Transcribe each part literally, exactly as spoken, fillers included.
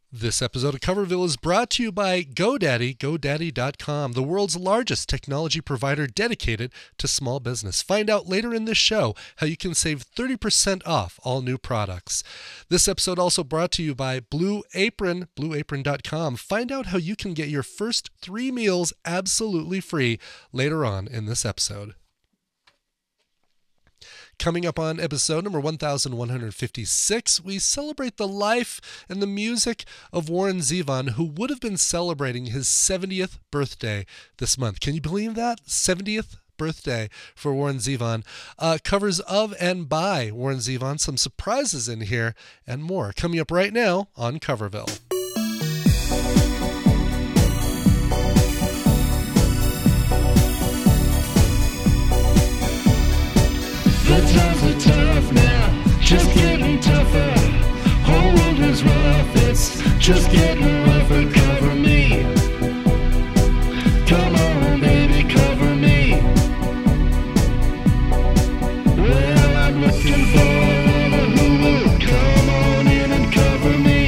This episode of Coverville is brought to you by GoDaddy, GoDaddy dot com, the world's largest technology provider dedicated to small business. Find out later in this show how you can save thirty percent off all new products. This episode also brought to you by Blue Apron, Blue Apron dot com. Find out how you can get your first three meals absolutely free later on in this episode. Coming up on episode number one thousand one hundred fifty-six, we celebrate the life and the music of Warren Zevon, who would have been celebrating his seventieth birthday this month. Can you believe that? seventieth birthday for Warren Zevon. Uh, covers of and by Warren Zevon, some surprises in here, and more. Coming up right now on Coverville. The times are tough now, just getting tougher. Whole world is rough, it's just getting rougher. Cover me, come on baby, cover me. Well, I'm looking for a lover who will come on in and cover me.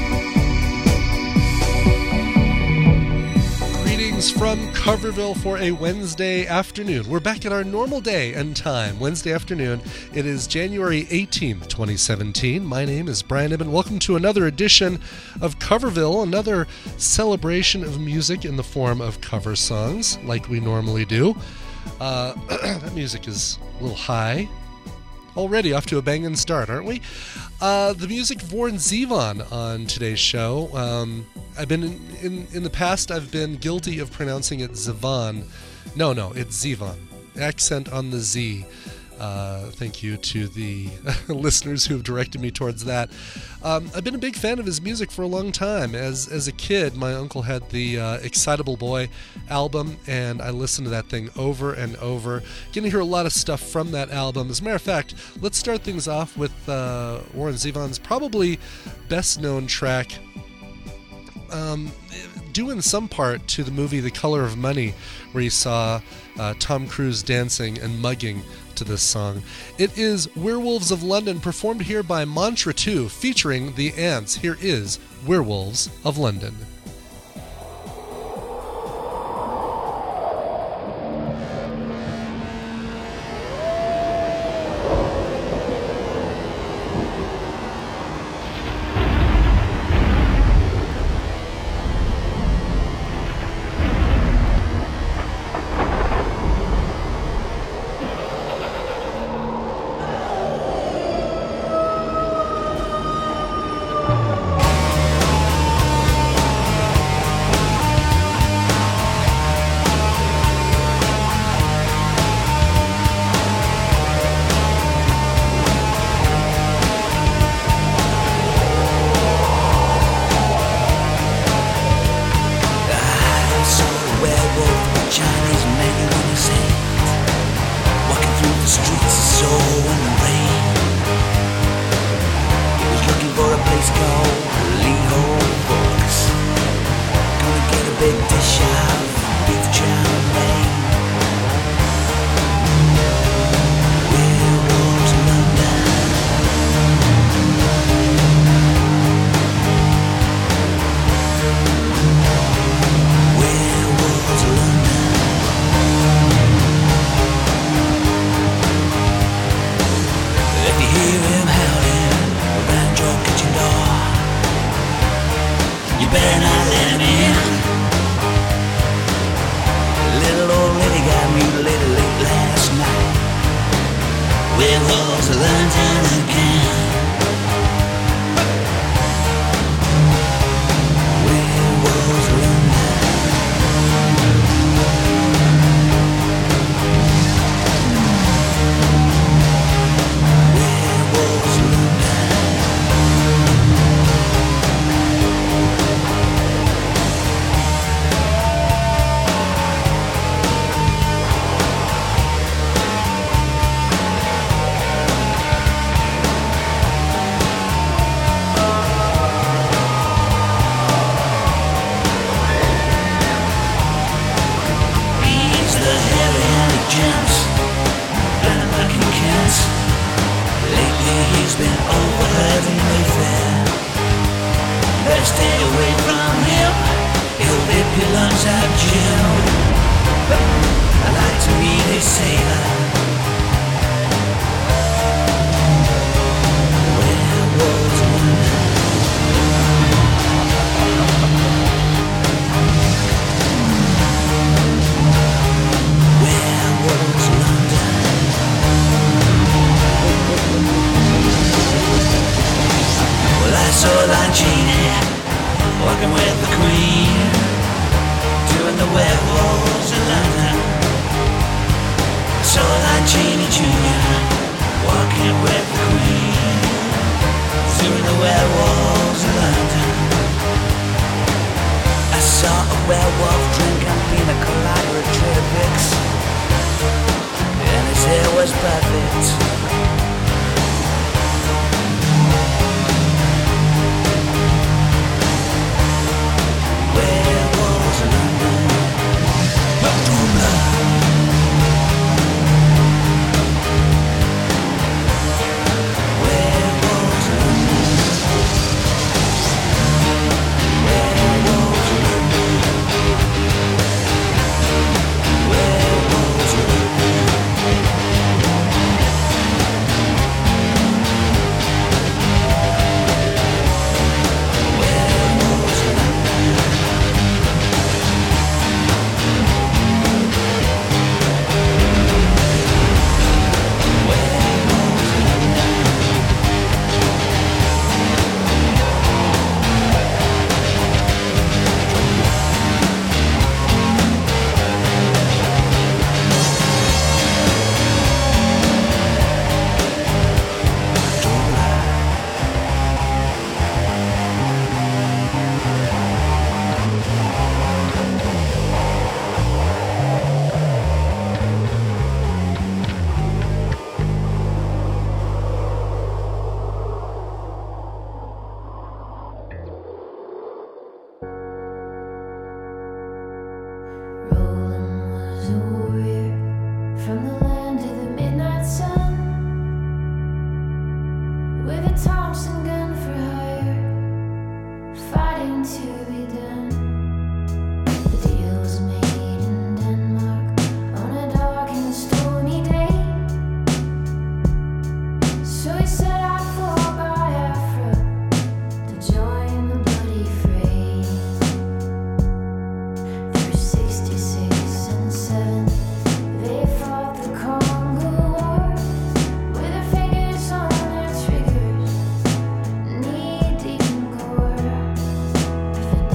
Greetings from Coverville for a Wednesday afternoon. We're back at our normal day and time, Wednesday afternoon. It is January eighteenth, twenty seventeen. My name is Brian Ibben. Welcome to another edition of Coverville, another celebration of music in the form of cover songs, like we normally do. Uh, that music is a little high. Already off to a banging start, aren't we? Uh, the music of Warren Zevon on today's show. Um, I've been in, in in the past. I've been guilty of pronouncing it Zevon. No, no, it's Zevon. Accent on the Z. Uh, thank you to the listeners who have directed me towards that. Um, I've been a big fan of his music for a long time. As as a kid, my uncle had the uh, Excitable Boy album, and I listened to that thing over and over. Getting to hear a lot of stuff from that album. As a matter of fact, let's start things off with uh, Warren Zevon's probably best-known track, um, due in some part to the movie The Color of Money, where you saw uh, Tom Cruise dancing and mugging to this song. It is Werewolves of London, performed here by Mantra two, featuring the Ants. Here is Werewolves of London. stay away from him. He'll rip your lungs out, Jim. I like to meet a sailor. Werewolves London. Werewolves London. Well, I saw Longini walking with the Queen, doing the werewolves in London. I saw Longini Junior walking with the Queen, doing the werewolves in London. I saw a werewolf drinking pina colada at Trader Vic's, and his hair was perfect. Werewolves in London. October. Werewolves in London. Werewolves in London. Werewolves in Werewolves in Roland was a warrior from the land of the midnight sun, with a Thompson gun for hire, fighting to be done. The deal was made in Denmark on a dark and stormy day, so he set out for Biafra to join the bloody fray. Through sixty-six and seven, they fought the Congo War, with their fingers on their triggers, knee deep in gore.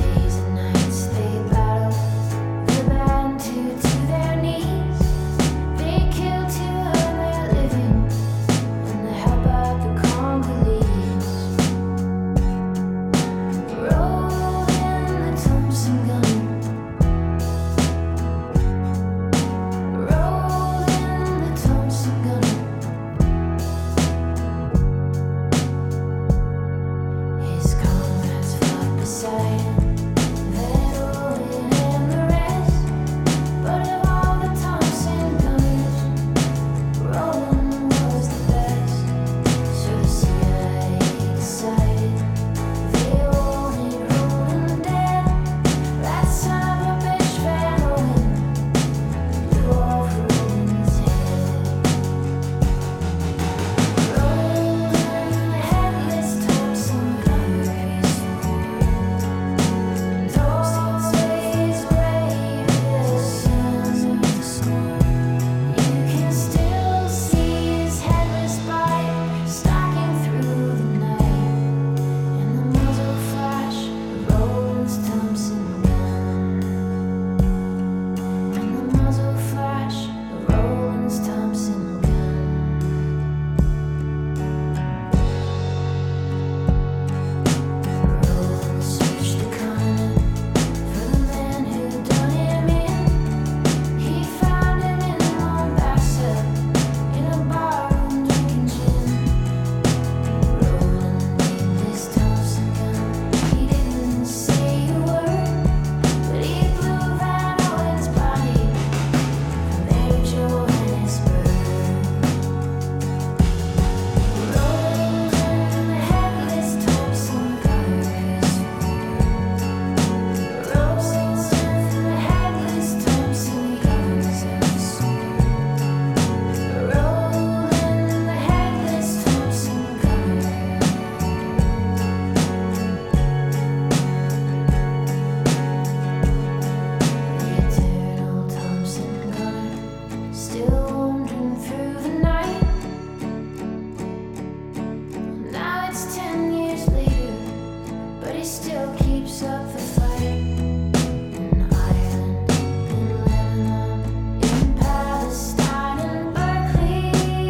still keeps up the fight. In Ireland, in Lebanon, in Palestine, in Berkeley.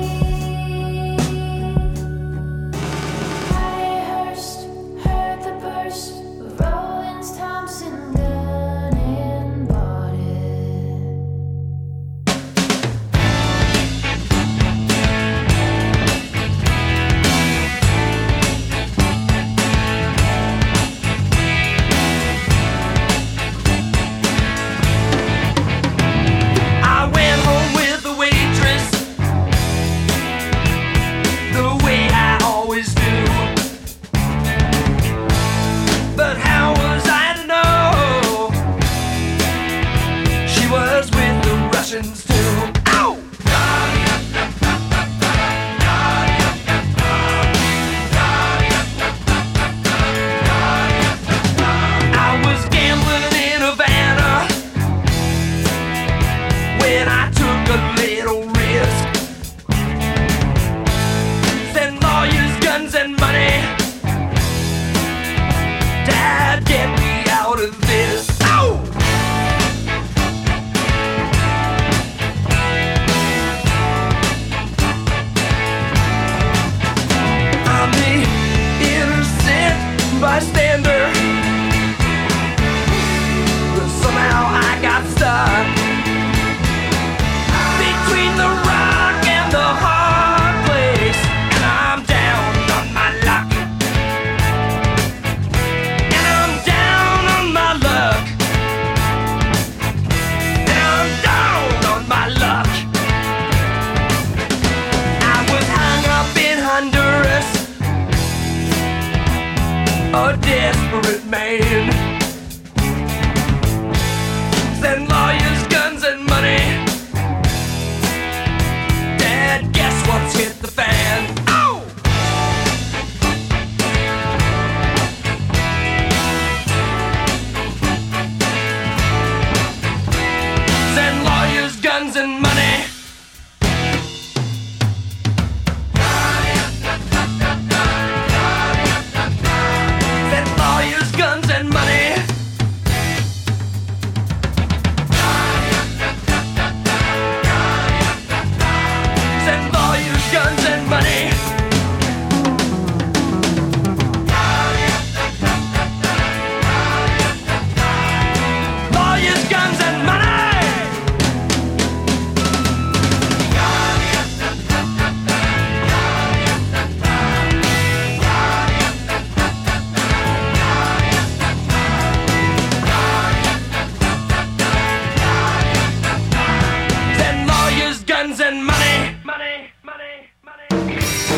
Patty Hearst heard the burst of Rollins Thompson gun and bought it. I went home with the waitress, the way I always do. But how was I to know she was with the Russians too? Ow! I was gambling in Havana when I took a little risk. Send lawyers, guns, and money. Dad, get me out of this. Ow! I'm the innocent bystander, but somehow I got stuck between the rock and the hard place, and I'm down on my luck, and I'm down on my luck, and I'm down on my luck. I was hung up in Honduras, a desperate man. Send lawyers, guns, and money. Dad, guess what's hit the fan? Ow! Send lawyers, guns, and money. Send lawyers, guns, and money. Send lawyers, guns, and money. Lawyers, guns, and money. Send lawyers, guns, and money. Money, money, money.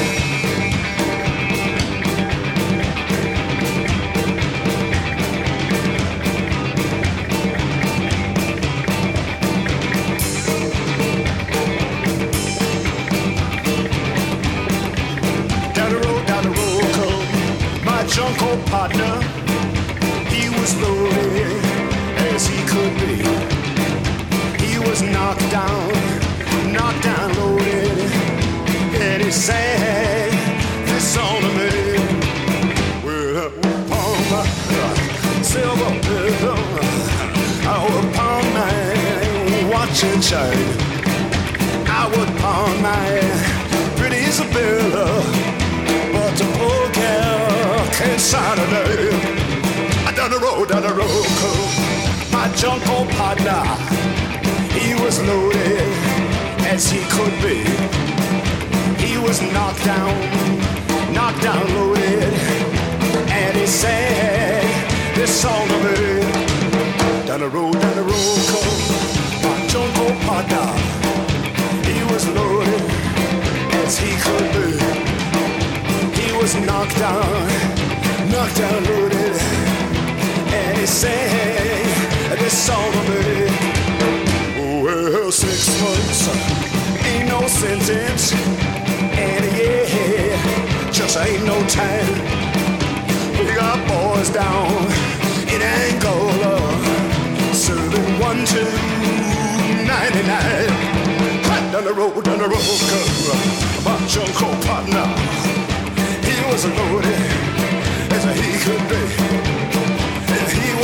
Down the road, down the road, come my junk old partner. He was loaded as he could be. He was knocked down, knocked down, loaded, and he sang this song to me. Well, upon my silver pillow, I would pawn my watch and chain. I would pawn my pretty Isabella, but the poor girl can't sign a name. I down the road, down the road, come my junk old partner. He was loaded as he could be. He was knocked down, knocked down, loaded, and he sang this song to me. Down the road, down the road, come my junk old partner. He was loaded as he could be. He was knocked down, knocked down, loaded, and he sang this song to me. Well, six months ain't no sentence, and yeah, just ain't no time. We got boys down in Angola, serving one, two, ninety-nine. Right down the road, down the road, girl, my jungle partner. He was loaded as he could be.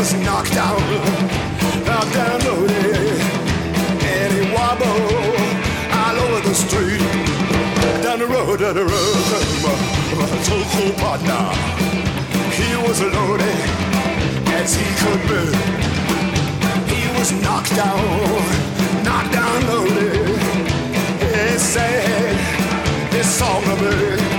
was knocked down, knocked down loaded, and he wobbled all over the street. Down the road, down the road, my, my so-called partner, he was loaded as he could be. He was knocked down, knocked down loaded. He said this song of me.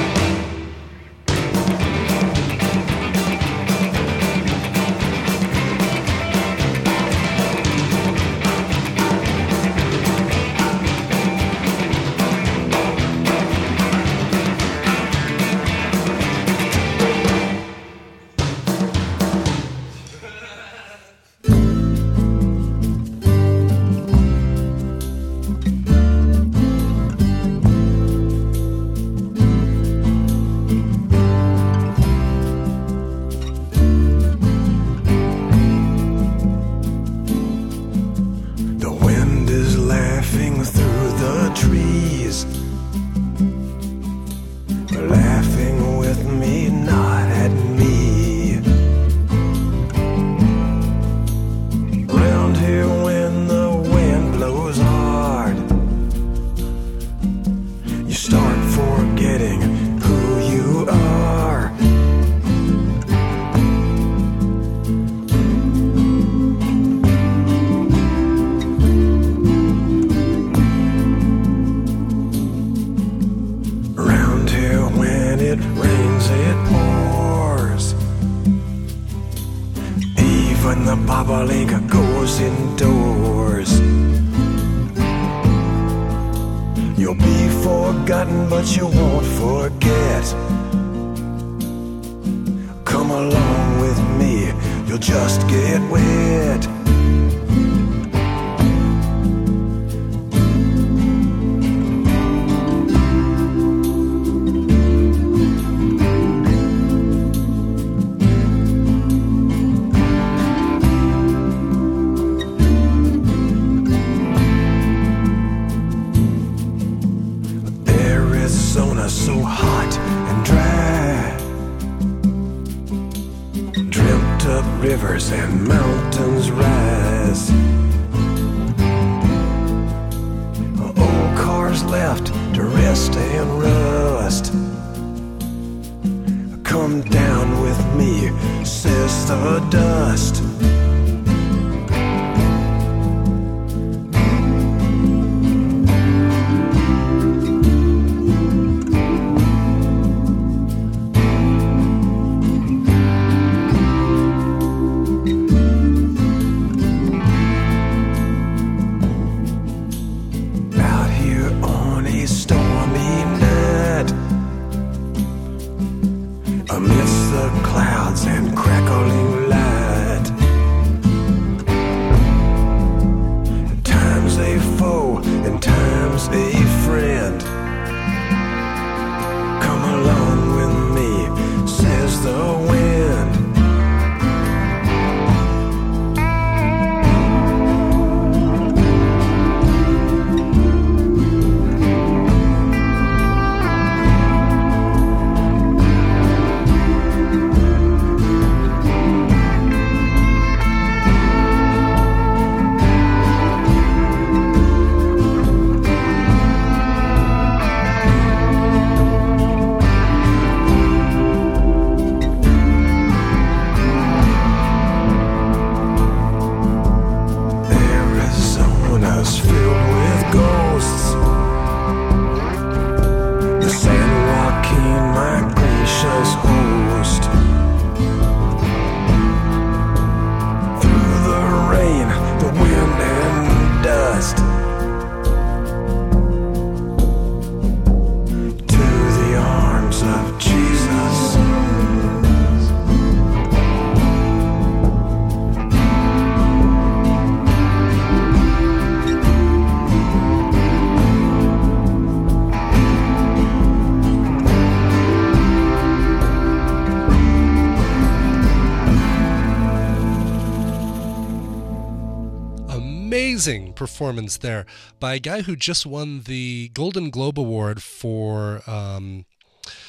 Amazing performance there by a guy who just won the Golden Globe Award for um,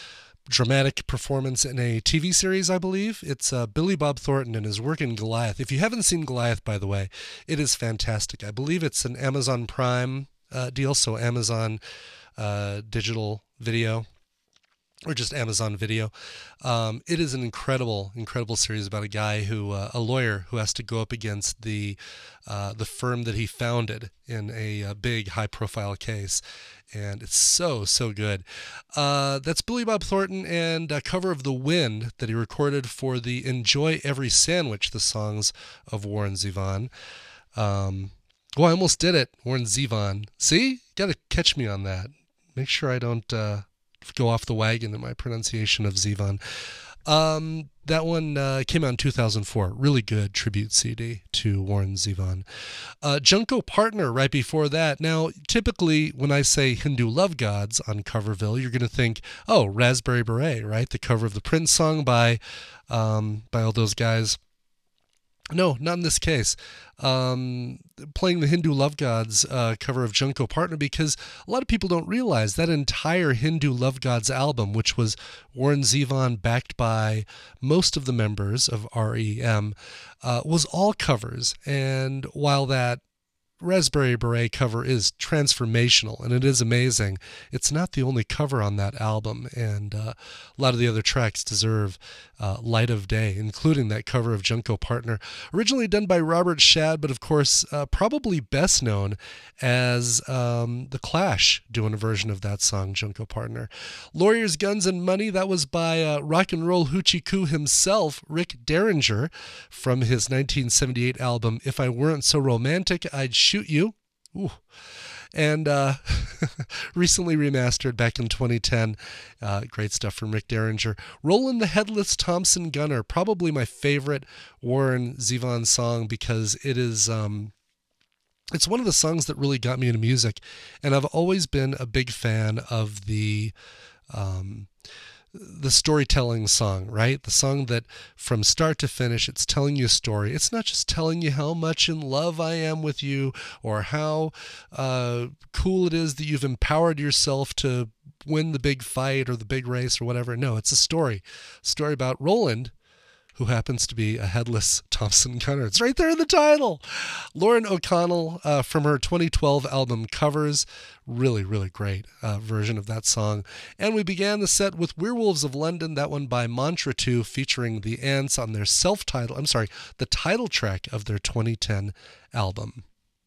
dramatic performance in a T V series, I believe. It's uh, Billy Bob Thornton and his work in Goliath. If you haven't seen Goliath, by the way, it is fantastic. I believe it's an Amazon Prime uh, deal, so Amazon uh, digital video, or just Amazon Video. Um, it is an incredible, incredible series about a guy who, uh, a lawyer who has to go up against the uh, the firm that he founded in a, a big, high-profile case. And it's so, so good. Uh, that's Billy Bob Thornton and a cover of The Wind that he recorded for the Enjoy Every Sandwich, the songs of Warren Zevon. Um, well, I almost did it, Warren Zevon. See? Got to catch me on that. Make sure I don't uh, go off the wagon in my pronunciation of Zevon. Um, that one uh, came out in two thousand four. Really good tribute C D to Warren Zevon. Uh, Junko Partner right before that. Now, typically when I say Hindu Love Gods on Coverville, you're going to think, oh, Raspberry Beret, right? The cover of the Prince song by um, by all those guys. No, not in this case. Um, playing the Hindu Love Gods uh, cover of Junko Partner, because a lot of people don't realize that entire Hindu Love Gods album, which was Warren Zevon backed by most of the members of R E M, uh, was all covers. And while that Raspberry Beret cover is transformational and it is amazing, it's not the only cover on that album, and uh, a lot of the other tracks deserve uh, light of day, including that cover of Junko Partner, originally done by Robert Shadd, but of course uh, probably best known as um, The Clash doing a version of that song, Junko Partner. Lawyers, Guns, and Money, that was by uh, rock and roll hoochie coo himself, Rick Derringer, from his nineteen seventy-eight album If I Weren't So Romantic, I'd Shoot You. Ooh. And uh, recently remastered back in twenty ten. Uh, great stuff from Rick Derringer. Rollin' the Headless Thompson Gunner, probably my favorite Warren Zevon song, because it is um, it's one of the songs that really got me into music. And I've always been a big fan of the um, the storytelling song, right? The song that from start to finish, it's telling you a story. It's not just telling you how much in love I am with you, or how uh, cool it is that you've empowered yourself to win the big fight or the big race or whatever. No, it's a story. A story about Roland, who happens to be a headless Thompson Gunner. It's right there in the title. Lauren O'Connell uh, from her twenty twelve album Covers. Really, really great uh, version of that song. And we began the set with Werewolves of London, that one by Mantra two, featuring the Ants on their self-titled, I'm sorry, the title track of their twenty ten album.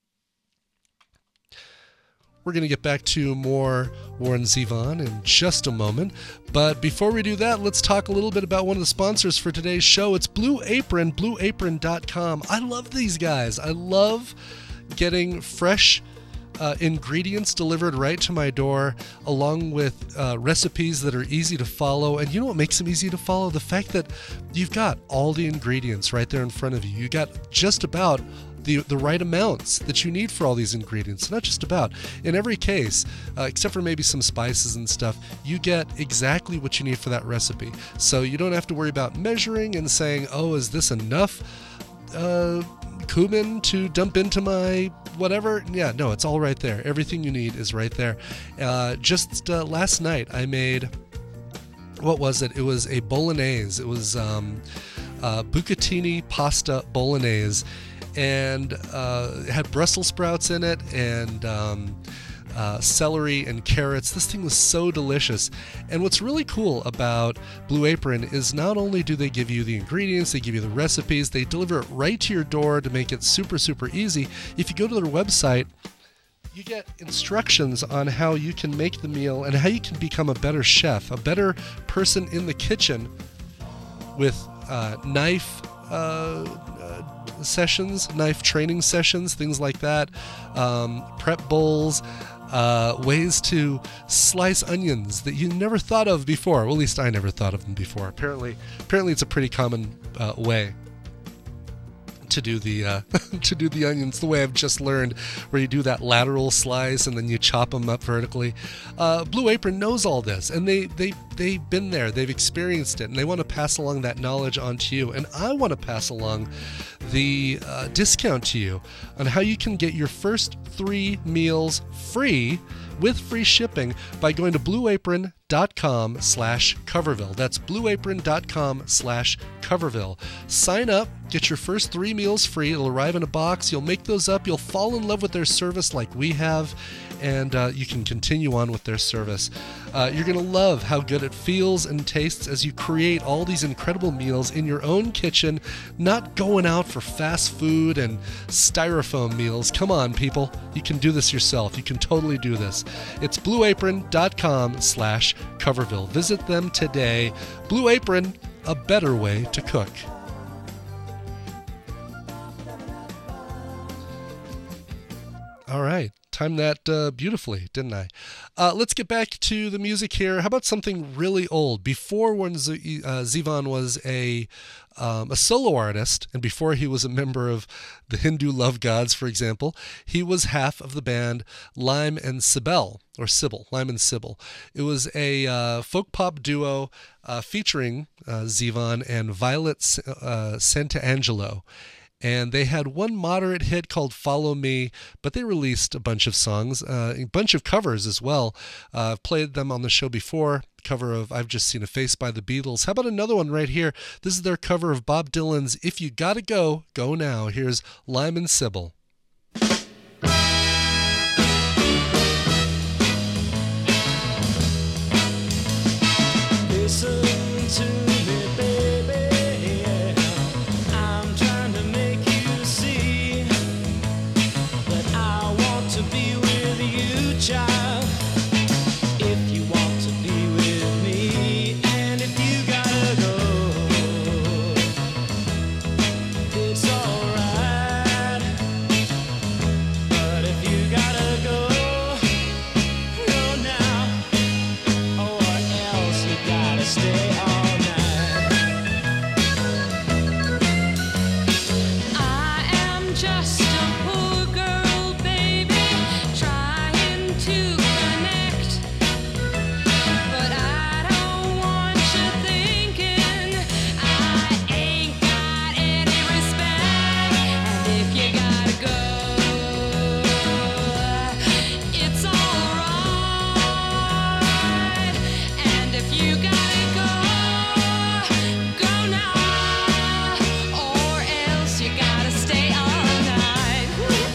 We're going to get back to more Warren Zevon in just a moment. But before we do that, let's talk a little bit about one of the sponsors for today's show. It's Blue Apron, blue apron dot com. I love these guys. I love getting fresh uh, ingredients delivered right to my door, along with uh, recipes that are easy to follow. And you know what makes them easy to follow? The fact that you've got all the ingredients right there in front of you. You got just about The, the right amounts that you need for all these ingredients. Not just about. In every case, uh, except for maybe some spices and stuff, you get exactly what you need for that recipe. So you don't have to worry about measuring and saying, oh, is this enough uh, cumin to dump into my whatever? Yeah, no, it's all right there. Everything you need is right there. Uh, just uh, last night, I made, what was it? It was a bolognese. It was um, uh, bucatini pasta bolognese. And uh, it had Brussels sprouts in it, and um, uh, celery and carrots. This thing was so delicious. And what's really cool about Blue Apron is not only do they give you the ingredients, they give you the recipes, they deliver it right to your door to make it super, super easy. If you go to their website, you get instructions on how you can make the meal and how you can become a better chef, a better person in the kitchen, with uh, knife uh, sessions, knife training sessions, things like that, um, prep bowls, uh, ways to slice onions that you never thought of before. Well, at least I never thought of them before. Apparently, apparently it's a pretty common uh, way to do the uh, to do the onions, the way I've just learned, where you do that lateral slice and then you chop them up vertically. Uh, Blue Apron knows all this, and they they they've been there, they've experienced it, and they want to pass along that knowledge on to you. And I want to pass along the uh, discount to you on how you can get your first three meals free with free shipping by going to blueapron.com slash Coverville. That's blueapron.com slash Coverville. Sign up, get your first three meals free. It'll arrive in a box. You'll make those up. You'll fall in love with their service like we have, and uh, you can continue on with their service. Uh, you're going to love how good it feels and tastes as you create all these incredible meals in your own kitchen, not going out for fast food and styrofoam meals. Come on, people. You can do this yourself. You can totally do this. It's blueapron.com slash Coverville. Visit them today. Blue Apron, a better way to cook. All right. Timed that uh, beautifully, didn't I? Uh, let's get back to the music here. How about something really old? Before when Z- uh, Zevon was a um, a solo artist, and before he was a member of the Hindu Love Gods, for example, he was half of the band Lime and Sybil, or Sybil, Lime and Sybil. It was a uh, folk pop duo uh, featuring uh, Zevon and Violet uh, Santangelo. And they had one moderate hit called Follow Me, but they released a bunch of songs, uh, a bunch of covers as well. Uh, I've played them on the show before, cover of I've Just Seen a Face by the Beatles. How about another one right here? This is their cover of Bob Dylan's If You Gotta Go, Go Now. Here's Lime and Sybil. Listen to me, baby. I'm trying to make you see that I want to be with you, child. If you want to be with me, and if you gotta go, it's alright. But if you gotta go, go now, or else you gotta stay all night. I am just a poor girl, baby, trying to connect. But I don't want you thinking I ain't got any respect. And if you gotta go, it's alright. And if you gotta go, go now, or else you gotta stay all night.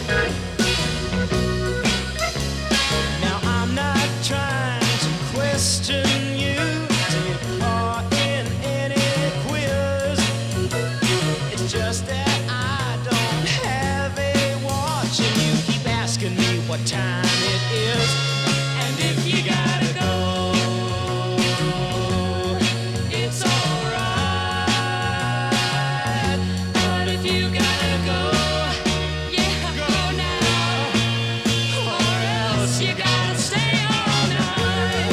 Now I'm not trying to question you, take part in any quiz. It's just that I don't have a watch, and you keep asking me what time it is. And if you gotta go, it's alright. But if you gotta go, Yeah, go now, or else you gotta stay all night.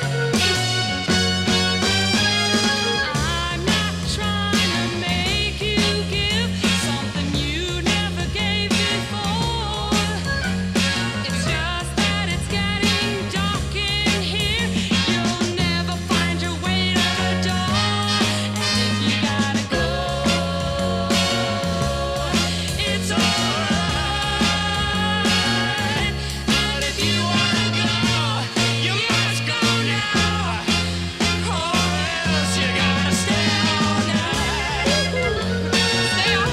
I'm not trying to make you give something you never gave before. It's just that it's getting dark in here. You'll never find your way to the door. And if you gotta go, it's alright. But if you wanna go, you must go now, or else you gotta stay all night. Stay all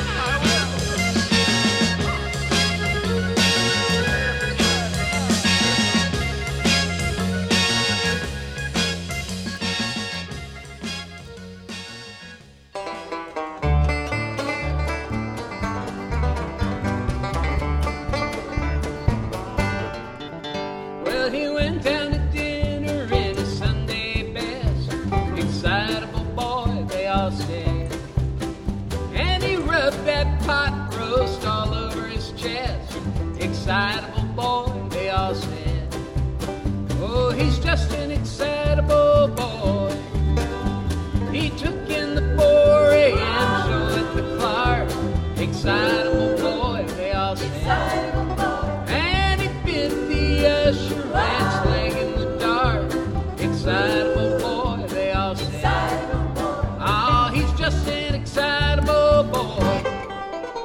Well, he went down to dinner in his Sunday best. Excitable boy, they all said. And he rubbed that pot roast all over his chest. Excitable boy, they all said. Oh, he's just an excitable boy. He took in the four a.m. show at the Clark. Excitable boy, they all said. And he bit the usher ranch leg in the dark. Excitable boy, they all say. Oh, he's just an excitable boy.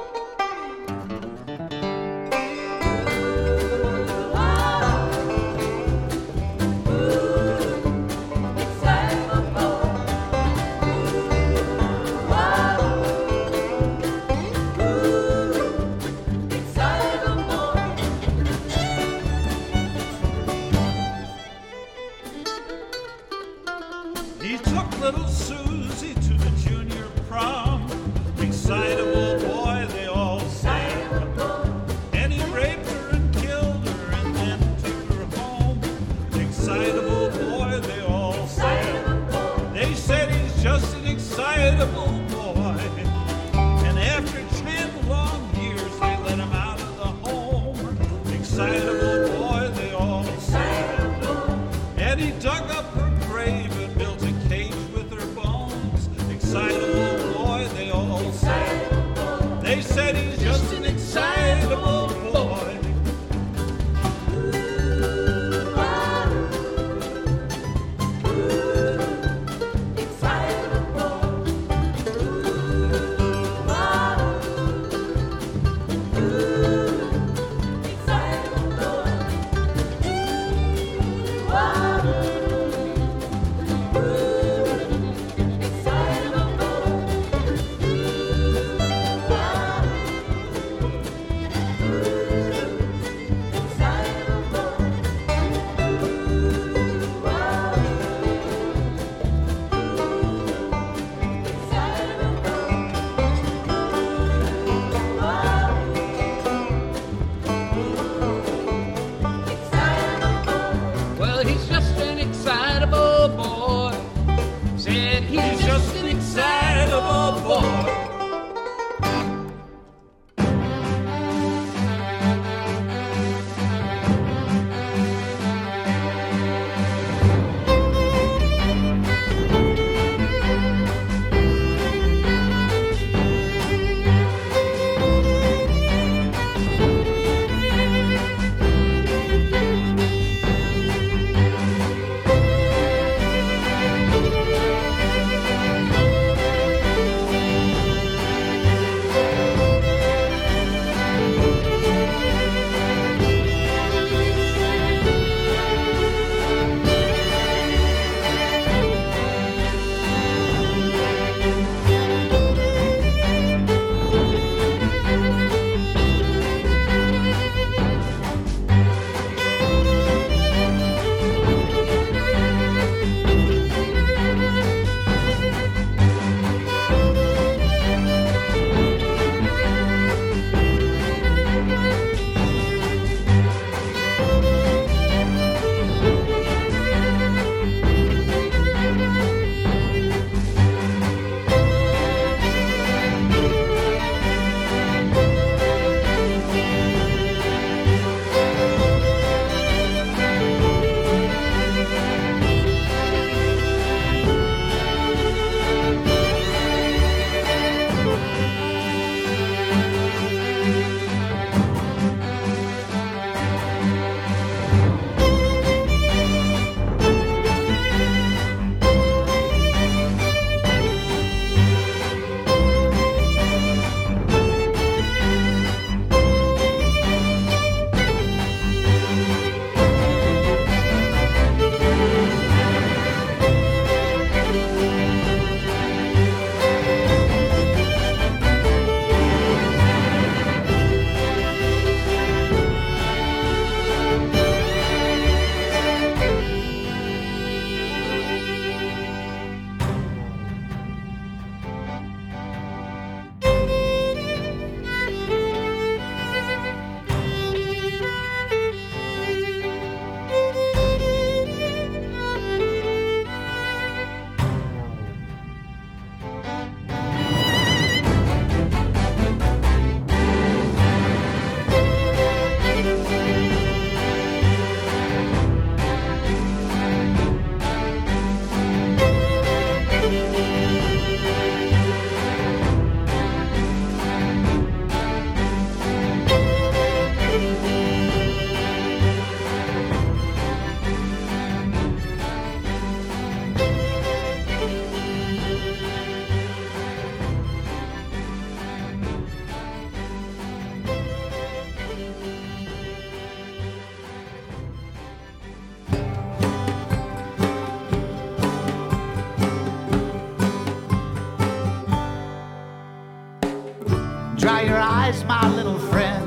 Dry your eyes, my little friend.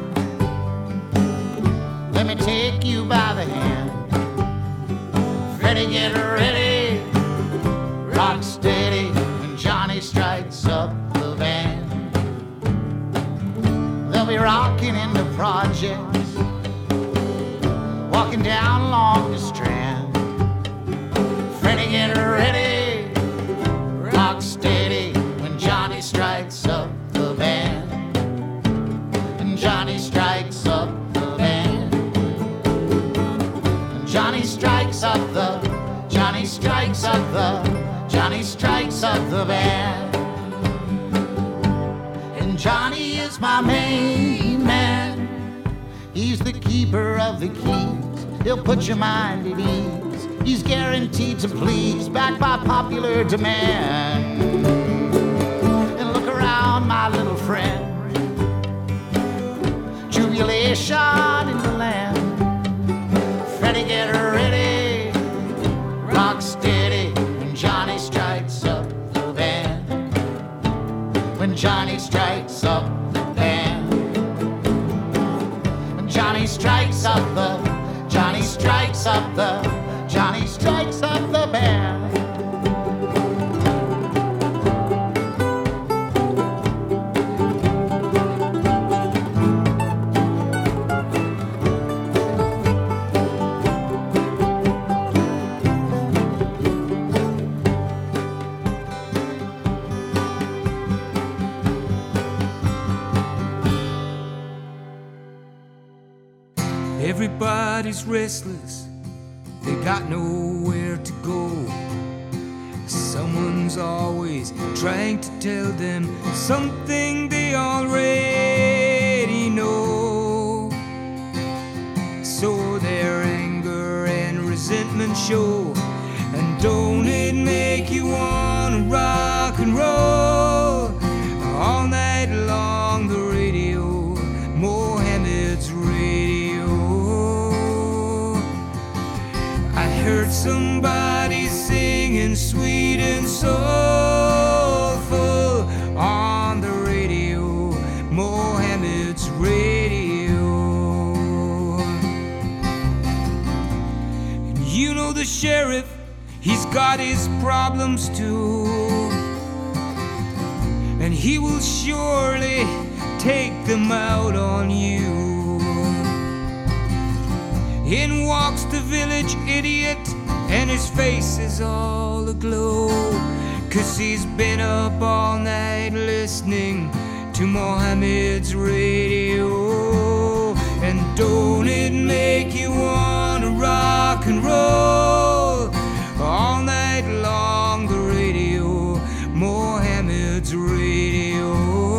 Let me take you by the hand. Freddie, get ready. Rock steady when Johnny strikes up the band. They'll be rocking in the projects, walking down along the Strand. Freddie, get ready. Rock steady when Johnny strikes up the band. And Johnny strikes up the band. And Johnny strikes up the, Johnny strikes up the, Johnny strikes up the band. And Johnny is my main man. He's the keeper of the keys. He'll put your mind at ease. He's guaranteed to please, backed by popular demand. And look around, my little friend. Jubilation in the land. Freddie, get ready. Rock steady when Johnny strikes up the band. When Johnny strikes up the band. When Johnny strikes up the, Johnny strikes up the, Johnny strikes up the band. Everybody's restless, they got nowhere to go. Someone's always trying to tell them something they already know. So their anger and resentment show. And don't it make you wanna rock and roll all night long? The radio, Mohammed's radio. I heard somebody singing sweet and soulful on the radio, Mohammed's radio. And you know the sheriff, he's got his problems too, and he will surely take them out on you. In walks the village idiot, and his face is all aglow, 'cause he's been up all night listening to Mohammed's radio. And don't it make you wanna rock and roll all night long? The radio, Mohammed's radio.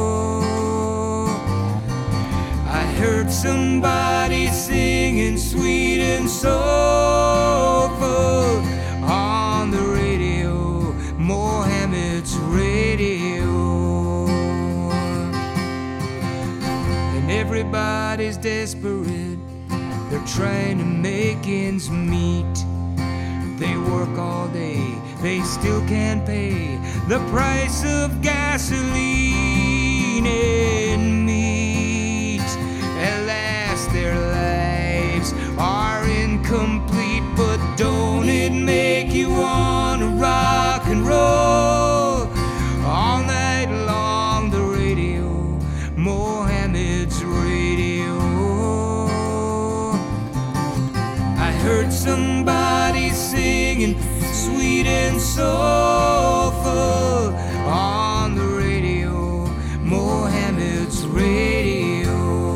I heard somebody singing sweet and soulful on the radio, Mohammed's radio. And everybody's desperate, they're trying to make ends meet. They work all day, they still can't pay the price of gasoline and meat. Alas, their lives are incomplete, but don't it make you wanna rock and roll all night long? The radio, Mohammed's radio. I heard somebody singing sweet and soulful on the radio, Mohammed's radio.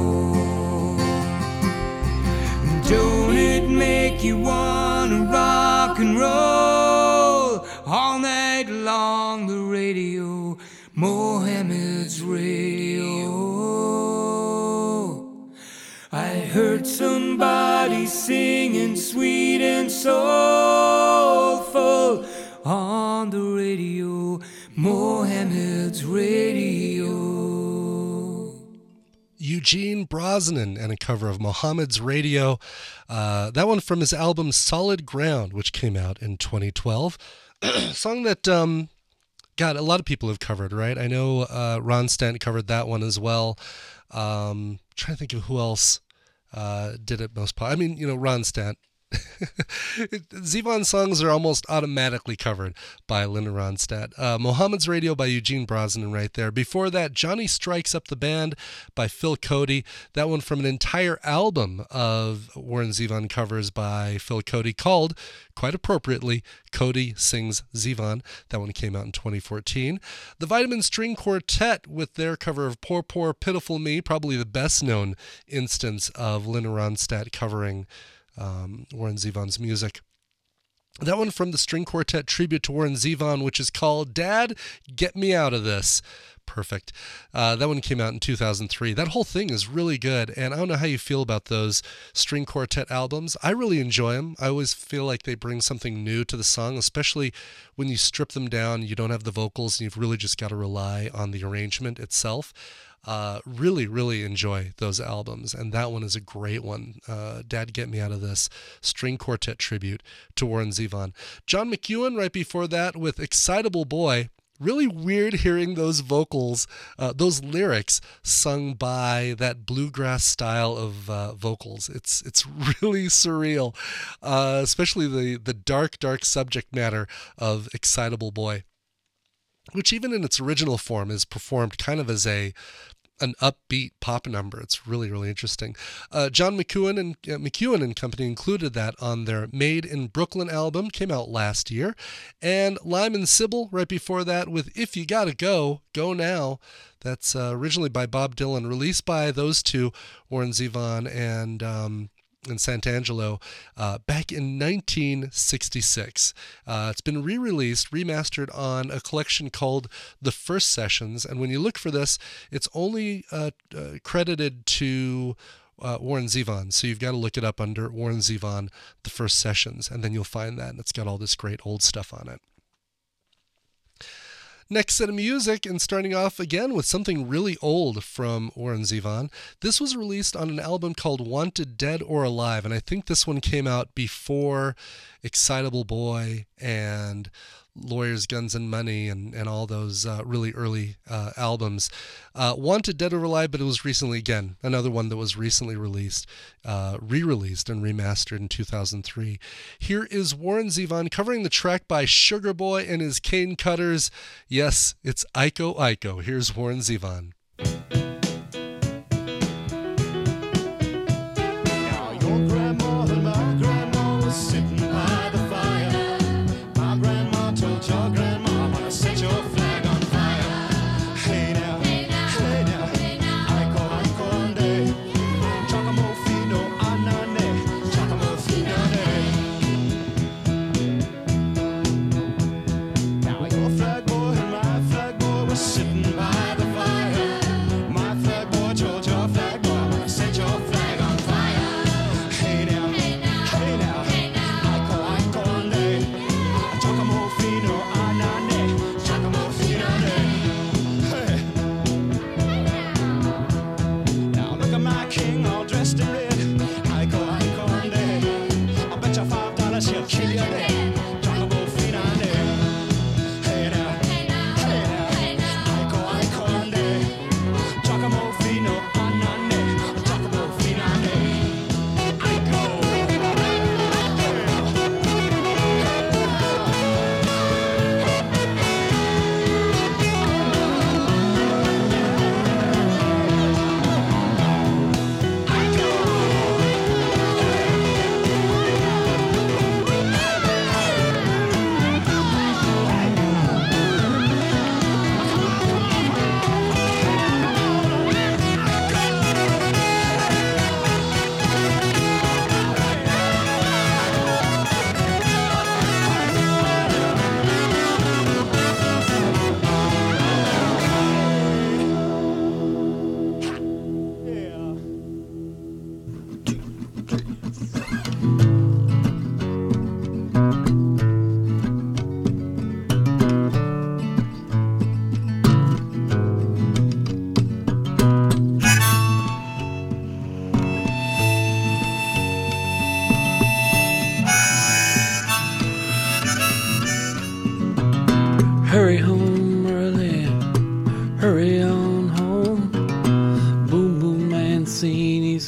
Don't it make you wanna rock and roll all night long? The radio, Mohammed's radio. I heard somebody singing sweet and soulful on the radio, Mohammed's radio. Eugene Brosnan and a cover of Mohammed's Radio. Uh, that one from his album Solid Ground, which came out in twenty twelve. A song that um, God, a lot of people have covered, right? I know uh, Ron Stent covered that one as well. Um, trying to think of who else uh, did it most. Po- I mean, you know, Ron Stent. Zevon songs are almost automatically covered by Linda Ronstadt. Uh, Mohammed's Radio by Eugene Brosnan right there. Before that, Johnny Strikes Up the Band by Phil Cody. That one from an entire album of Warren Zevon covers by Phil Cody called, quite appropriately, Cody Sings Zevon. That one came out in twenty fourteen. The Vitamin String Quartet with their cover of Poor, Poor, Pitiful Me, probably the best known instance of Linda Ronstadt covering Um, Warren Zevon's music. That one from the String Quartet tribute to Warren Zevon, which is called Dad, Get Me Out of This. Perfect. Uh, that one came out in two thousand three. That whole thing is really good, and I don't know how you feel about those String Quartet albums. I really enjoy them. I always feel like they bring something new to the song, especially when you strip them down, you don't have the vocals, and you've really just got to rely on the arrangement itself. Uh, really, really enjoy those albums, and that one is a great one. Uh, Dad, Get Me Out of This, String Quartet tribute to Warren Zevon. John McEuen right before that with Excitable Boy. Really weird hearing those vocals, uh, those lyrics sung by that bluegrass style of uh, vocals. It's it's really surreal, uh, especially the, the dark, dark subject matter of Excitable Boy, which even in its original form is performed kind of as a an upbeat pop number. It's really, really interesting. Uh, John McEuen and uh, McEuen and Company included that on their Made in Brooklyn album, came out last year. And Lyman Sybil right before that with If You Gotta Go, Go Now. That's uh, originally by Bob Dylan, released by those two, Warren Zevon and um, and Santangelo, uh, back in nineteen sixty-six. Uh, it's been re-released, remastered on a collection called The First Sessions, and when you look for this, it's only uh, uh, credited to uh, Warren Zevon, so you've got to look it up under Warren Zevon, The First Sessions, and then you'll find that, and it's got all this great old stuff on it. Next set of music, and starting off again with something really old from Warren Zevon. This was released on an album called Wanted Dead or Alive, and I think this one came out before Excitable Boy and Lawyers, Guns, and Money and, and all those uh, really early uh, albums. Uh, Wanted Dead or Alive, but it was recently, again, another one that was recently released, uh, re-released and remastered in two thousand three. Here is Warren Zevon covering the track by Sugar Boy and his Cane Cutters. Yes, it's Iko Iko. Here's Warren Zevon. Now your grandma and my grandma was sitting by the fire. My grandma told your grandma, I'm gonna set your flag on fire. Hey now, hey now, hey now, Iko Iko ande. Giacomo fino anane, Giacomo fino ane. Now your flag boy and my flag boy was sitting by the fire. My flag boy told your flag boy, I'm gonna set your flag on fire. Hey now, hey now, hey now, Iko Iko ande. Giacomo fino anane, Giacomo fino ane. Hey. Now look at my king all dressed in red. Iko Iko ande. I bet you five dollars he'll kill you dead. Giacomo fino ane. Hey now, hey now, Iko Iko ande. Giacomo fino anane, Giacomo fino ane. Iko. Iko.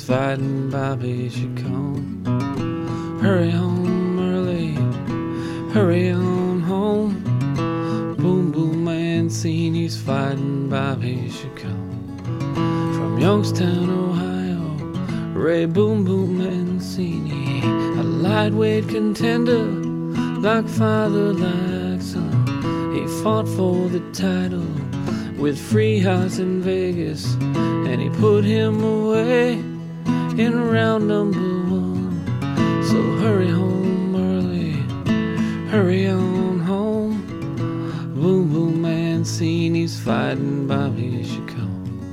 fighting Bobby Chacon. Hurry home early, hurry on home. Boom Boom Mancini's fighting Bobby Chacon. From Youngstown, Ohio, Ray Boom Boom Mancini, a lightweight contender, like father, like son. He fought for the title with Frias in Vegas, and he put him away in round number one. So hurry home early, hurry on home. Boom Boom Mancini's fighting Bobby Chacon.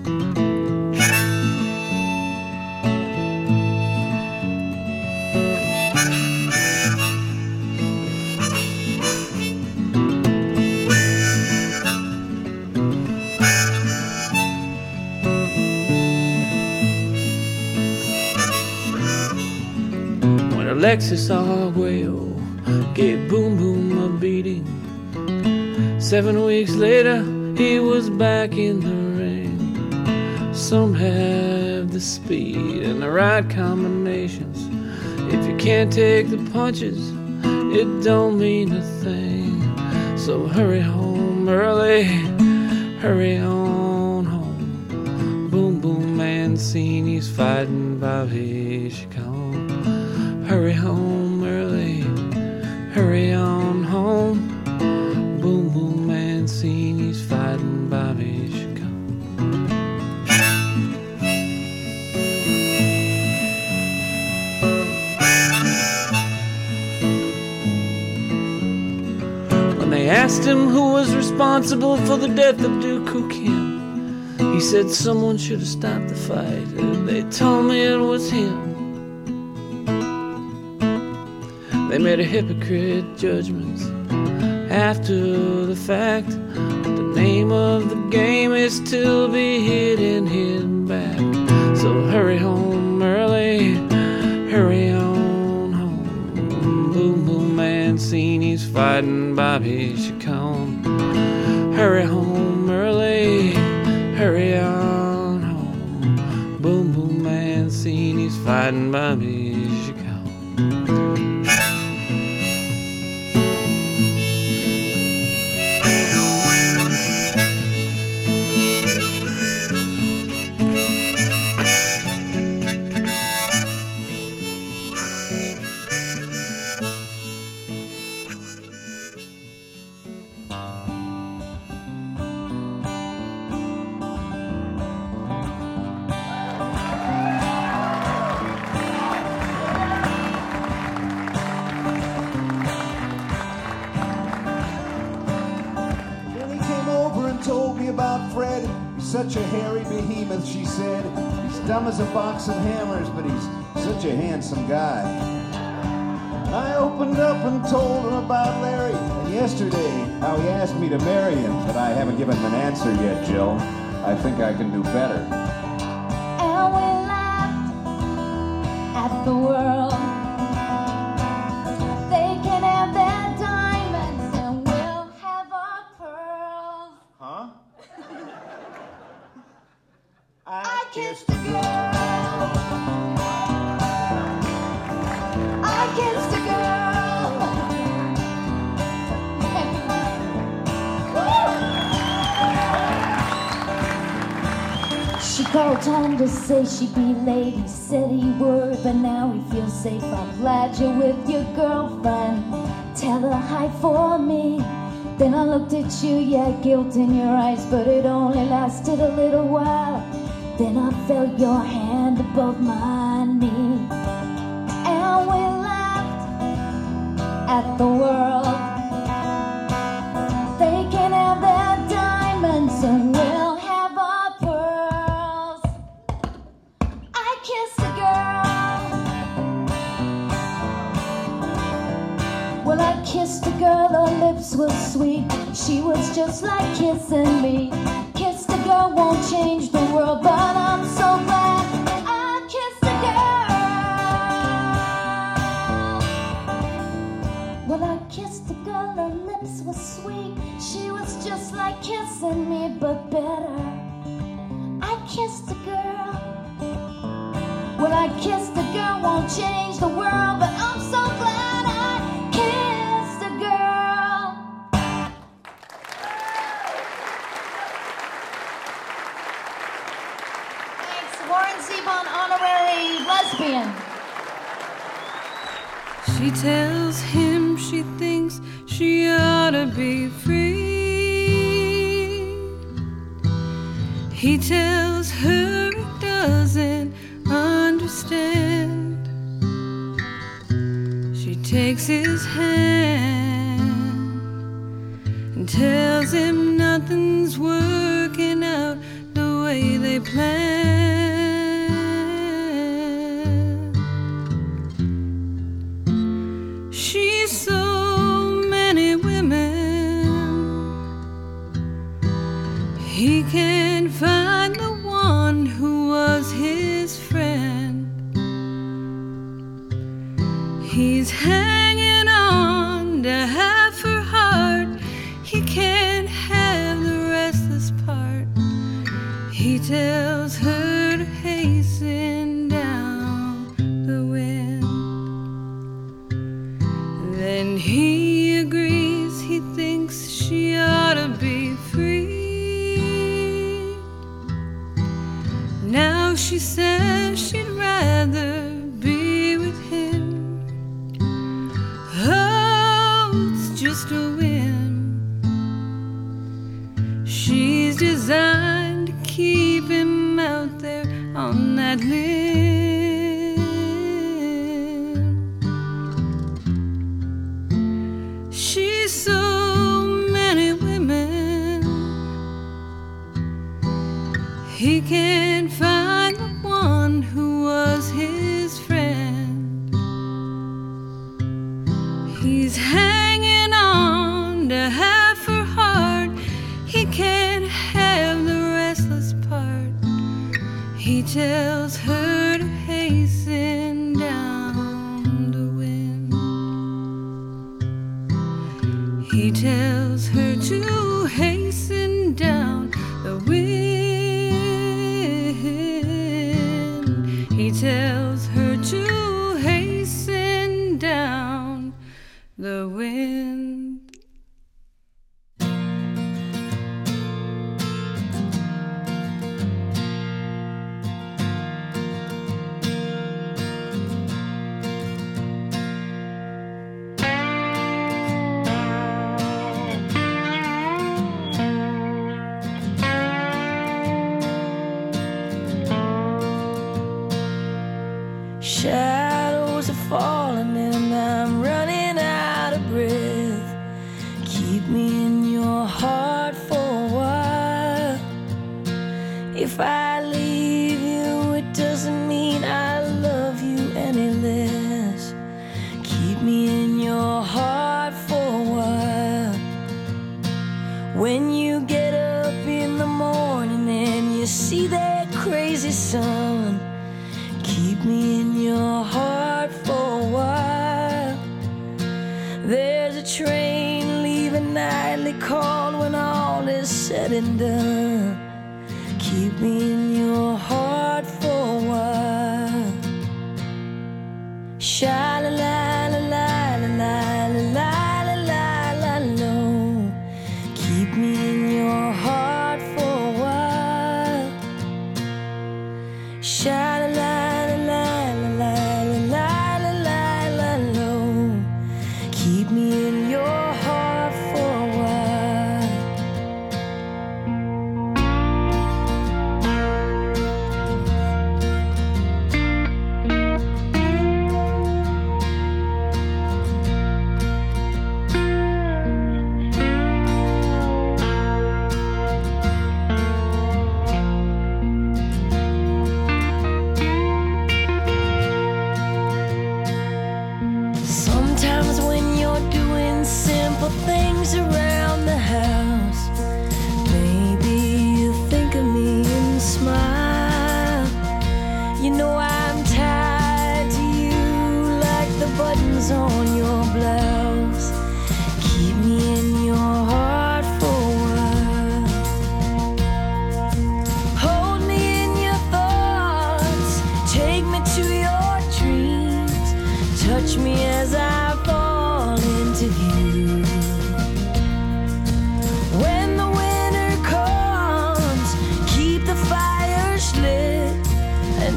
Alexis Arguello gave Boom Boom a beating. Seven weeks later, he was back in the ring. Some have the speed and the right combinations. If you can't take the punches, it don't mean a thing. So hurry home early, hurry on home. Boom Boom Mancini's fighting Bobby Chacon. Hurry home early, hurry on home. Boom Boom Mancini's fighting Bobby Chacon. When they asked him who was responsible for the death of Duke Kim, he said someone should have stopped the fight, and they told me it was him. They made a hypocrite judgment after the fact. The name of the game is to be hit and hit back. So hurry home early, hurry on home. Boom Boom Mancini's fighting Bobby Chacon. Hurry home early, hurry on home. Boom Boom Mancini's fighting Bobby Chacon. Such a hairy behemoth, she said. He's dumb as a box of hammers, but he's such a handsome guy. I opened up and told him about Larry, and yesterday how he asked me to marry him, but I haven't given him an answer yet, Jill. I think I can do better. And we laughed at the world. They can have their diamonds and we'll have our pearls. Huh? I kissed a girl. I kissed a girl. She called home to say she'd be late. He said he would, but now he feels safe. I'm glad you're with your girlfriend. Tell her hi for me. Then I looked at you, yeah, guilt in your eyes, but it only lasted a little while. Then I felt your hand above my knee, and we laughed at the world. They can have their diamonds and we'll have our pearls. I kissed a girl. Well, I kissed a girl, her lips were sweet. She was just like kissing me. Kissed a girl won't change the world, but I'm so glad I kissed a girl. Well, I kissed a girl, her lips were sweet. She was just like kissing me, but better. I kissed a girl. Well, I kissed a girl won't change the world, but I'm so glad I kissed a girl. Thanks, Warren Zevon, honorary lesbian. She tells him she thinks she ought to be free. He tells her he doesn't understand. She takes his hand and tells him nothing's working out the way they planned. She's so many women. He can't find the one who was his friend. He's hanging on to half her heart. He can't have the restless part. He tells her to hasten down the wind. Then he agrees, he thinks she ought to be free. Now she says she'd rather be with him. Oh, it's just a whim. She's designed to keep him out there on that limb. She's so many women. He can't find the one who was his friend. He's hanging on to half her heart. He can't have the restless part. He tells her to hasten down the wind. He tells her to hasten down the wind. He tells her to hasten down the wind. Shadows are falling and I'm running out of breath. Keep me in your heart for a while. If I leave you, it doesn't mean I love you any less. Keep me in your heart for a while. When you get up in the morning and you see that crazy sun, keep me in your heart for a while. There's a train leaving nightly call when all is said and done. Keep me in your heart for a while. Sha la la la la la la la la la la la. Keep me in your heart for a while. Sha la la. Keep me in your heart for a while.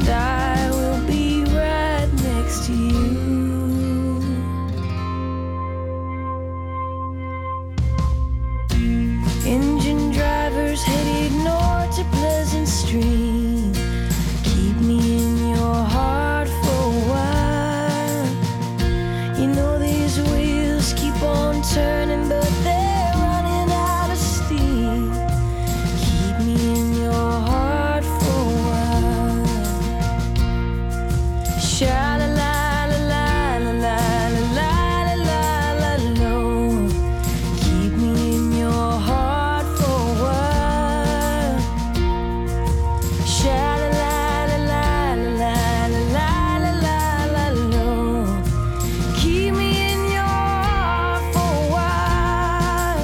and I will be right next to you. Engine drivers headed north to Pleasant Stream. Keep me in your heart for a while. You know these wheels keep on turning, but they're running out of steam. Keep me in your heart for a while. Sha la la la la la la la la la la la. Keep me in your heart for a while. Sha la la la la la la la la la la. Keep me in your heart for a while.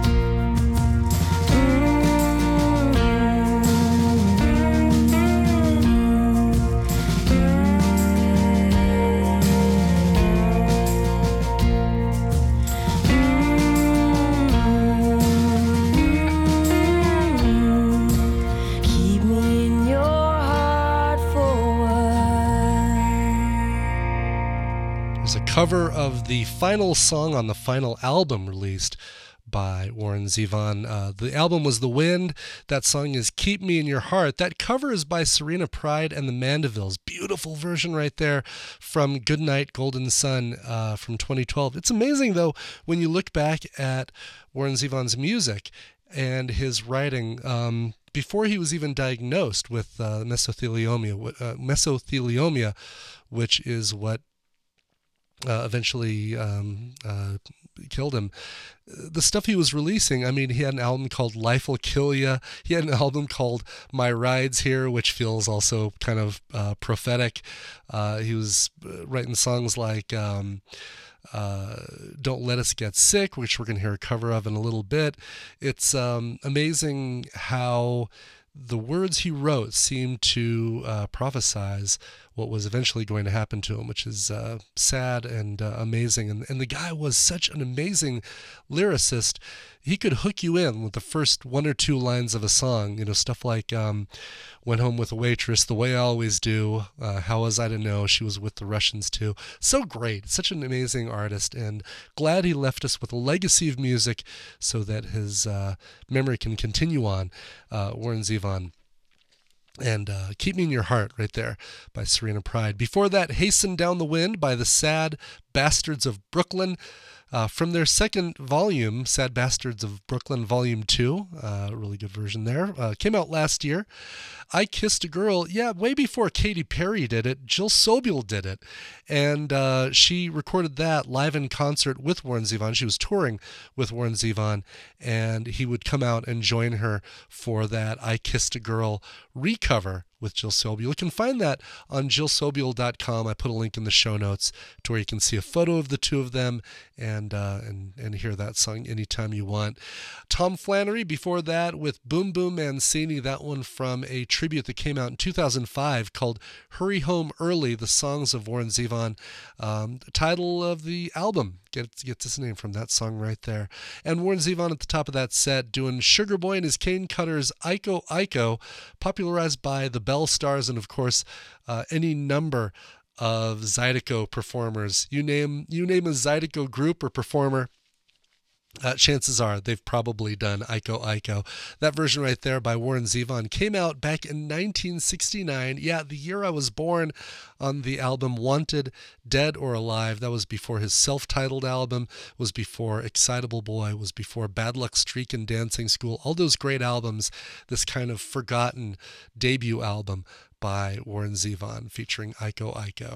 Keep me in your heart for a while. There's a cover of the final song on the final album released by Warren Zevon. Uh, the album was The Wind. That song is Keep Me in Your Heart. That cover is by Serena Pride and the Mandevilles. Beautiful version right there from Goodnight Golden Sun uh, from twenty twelve. It's amazing, though, when you look back at Warren Zevon's music and his writing. Um, before he was even diagnosed with uh, mesothelioma, uh, mesothelioma, which is what Uh, eventually um, uh, killed him. The stuff he was releasing, I mean, he had an album called Life Will Kill Ya. He had an album called My Ride's Here, which feels also kind of uh, prophetic. Uh, he was uh, writing songs like um, uh, Don't Let Us Get Sick, which we're going to hear a cover of in a little bit. It's um, amazing how the words he wrote seemed to uh, prophesize what was eventually going to happen to him, which is uh, sad and uh, amazing. And, and the guy was such an amazing lyricist. He could hook you in with the first one or two lines of a song, you know, stuff like um, Went Home with a Waitress, The Way I Always Do, uh, How Was I to Know She Was with the Russians Too. So great. Such an amazing artist, and glad he left us with a legacy of music so that his uh, memory can continue on. Uh, Warren Zevon. And uh, Keep Me in Your Heart right there by Serena Pride. Before that, Hasten Down the Wind by the Sad Bastards of Brooklyn. Uh, from their second volume, Sad Bastards of Brooklyn Volume two, uh, really good version there, uh, came out last year. I Kissed a Girl, yeah, way before Katy Perry did it, Jill Sobule did it, and uh, she recorded that live in concert with Warren Zevon. She was touring with Warren Zevon, and he would come out and join her for that I Kissed a Girl recover with Jill Sobule. You can find that on jill sobule dot com. I put a link in the show notes to where you can see a photo of the two of them and uh, and and hear that song anytime you want. Tom Flannery before that with Boom Boom Mancini, that one from a tribute that came out in two thousand five called Hurry Home Early, the Songs of Warren Zevon. Um, the title of the album gets, gets its name from that song right there. And Warren Zevon at the top of that set doing Sugar Boy and his Cane Cutters, Iko Iko, popularized by the Bell Stars and, of course, uh, any number of Zydeco performers. You name you name a Zydeco group or performer, Uh, chances are they've probably done Iko Iko. That version right there by Warren Zevon came out back in nineteen sixty-nine. Yeah, the year I was born, on the album Wanted, Dead or Alive. That was before his self-titled album, was before Excitable Boy, was before Bad Luck Streak and Dancing School. All those great albums, this kind of forgotten debut album by Warren Zevon featuring Iko Iko.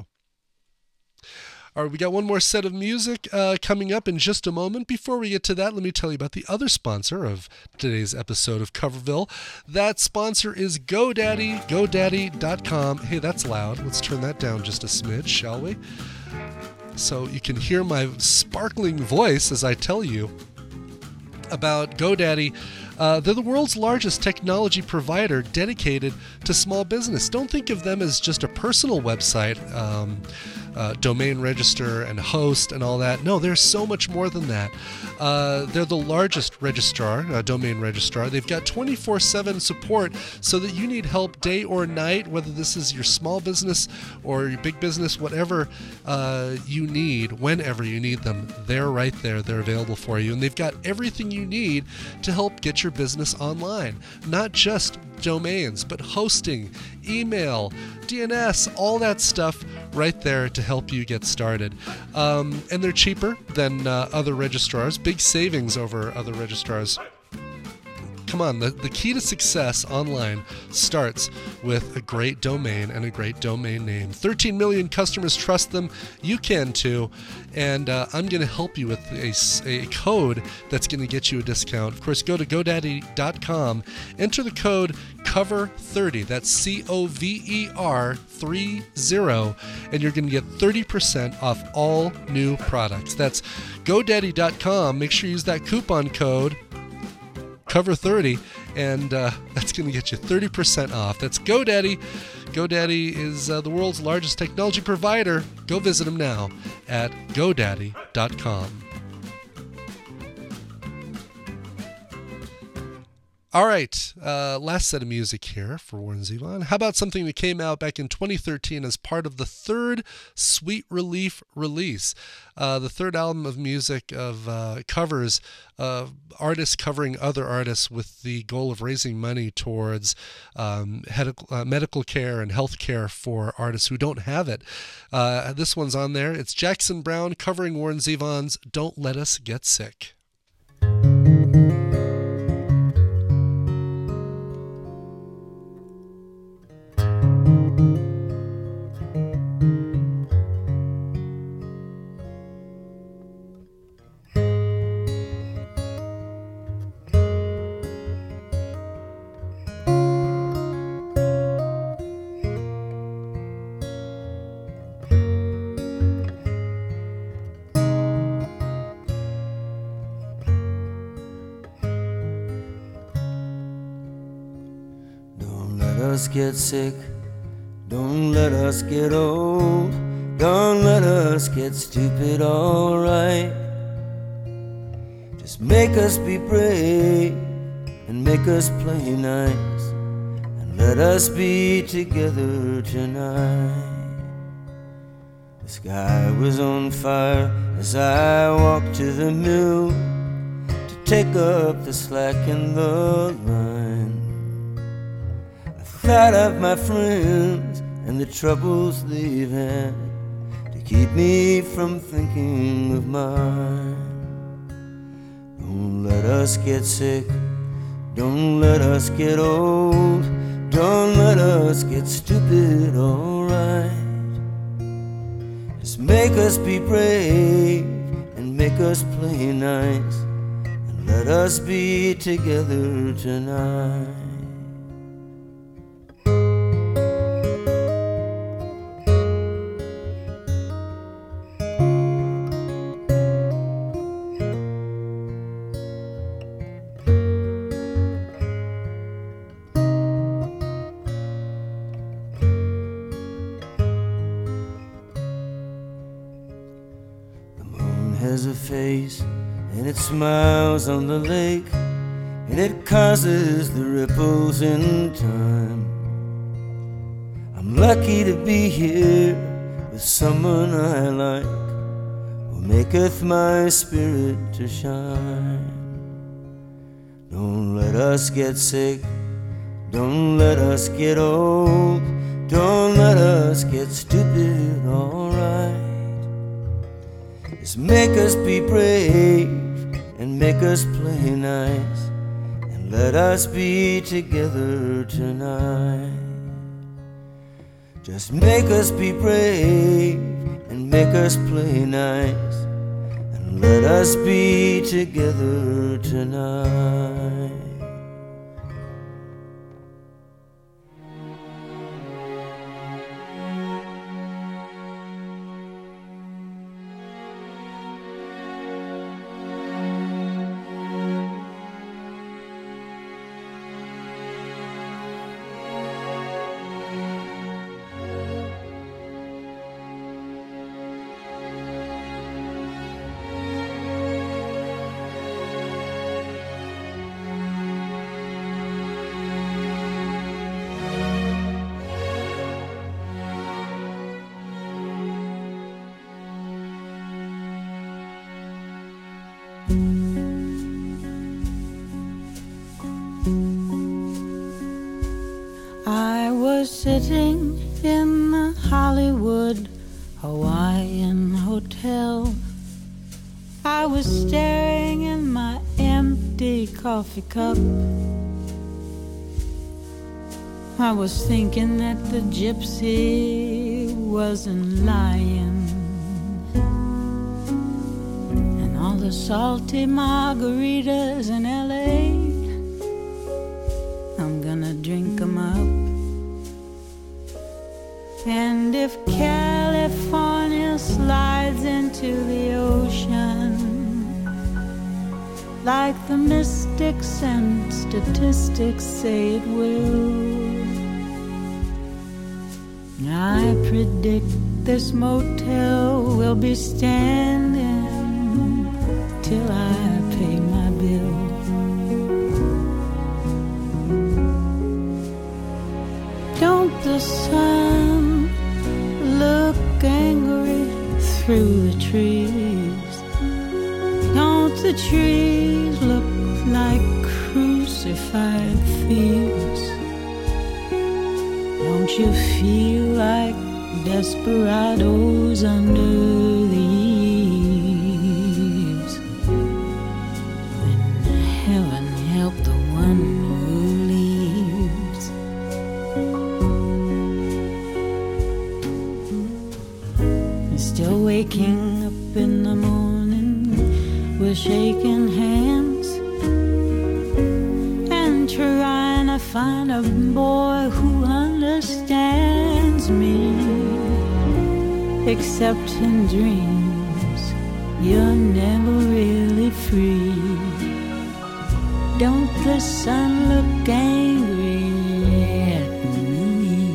All right, we got one more set of music uh, coming up in just a moment. Before we get to that, let me tell you about the other sponsor of today's episode of Coverville. That sponsor is GoDaddy, GoDaddy dot com. Hey, that's loud. Let's turn that down just a smidge, shall we? So you can hear my sparkling voice as I tell you about GoDaddy. Uh, they're the world's largest technology provider dedicated to small business. Don't think of them as just a personal website. Um, uh, domain register and host and all that. No, there's so much more than that. Uh, they're the largest registrar, uh, domain registrar. They've got twenty-four seven support so that you need help day or night, whether this is your small business or your big business, whatever uh, you need, whenever you need them, they're right there. They're available for you. And they've got everything you need to help get your business online. Not just domains, but hosting, email, D N S, all that stuff right there to help you get started. Um, and they're cheaper than uh, other registrars. Big savings over other registrars. Come on, the, the key to success online starts with a great domain and a great domain name. thirteen million customers trust them. You can too. And uh, I'm going to help you with a, a code that's going to get you a discount. Of course, go to GoDaddy dot com, enter the code cover thirty. That's C O V E R thirty, and you're going to get thirty percent off all new products. That's GoDaddy dot com. Make sure you use that coupon code cover thirty, and uh, that's going to get you thirty percent off. That's GoDaddy. GoDaddy is uh, the world's largest technology provider. Go visit them now at GoDaddy dot com. All right, uh, last set of music here for Warren Zevon. How about something that came out back in twenty thirteen as part of the third Sweet Relief release? Uh, the third album of music of uh, covers, uh, artists covering other artists with the goal of raising money towards um, head- uh, medical care and health care for artists who don't have it. Uh, this one's on there. It's Jackson Browne covering Warren Zevon's Don't Let Us Get Sick. Us get sick, don't let us get old, don't let us get stupid, alright. Just make us be brave and make us play nice, and let us be together tonight. The sky was on fire as I walked to the mill to take up the slack in the line. Thought of my friends and the troubles they've had to keep me from thinking of mine. Don't let us get sick, don't let us get old, don't let us get stupid, alright. Just make us be brave and make us play nice, and let us be together tonight. A face and it smiles on the lake, and it causes the ripples in time. I'm lucky to be here with someone I like, who maketh my spirit to shine. Don't let us get sick, don't let us get old, don't let us get stupid, alright. Just make us be brave and make us play nice, and let us be together tonight. Just make us be brave and make us play nice, and let us be together tonight. sitting in the Hollywood Hawaiian Hotel. I was staring in my empty coffee cup. I was thinking that the gypsy wasn't lying, and all the salty margaritas in L A, I'm gonna drink 'em up. And if California slides into the ocean like the mystics and statistics say it will, I predict this motel will be standing till I pay my bill. Don't the sun look angry through the trees? Don't the trees look like crucified thieves? Don't you feel like desperados under the eaves? When heaven help the one who leaves. Still waking up in the morning with shaking hands and trying to find a boy who understands me. Except in dreams, you're never really free. Don't the sun look angry at me?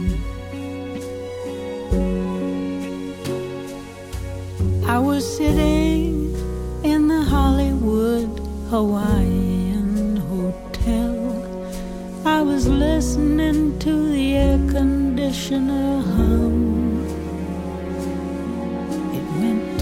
I was sitting in the Hollywood Hawaiian Hotel. I was listening to the air conditioner hum. It went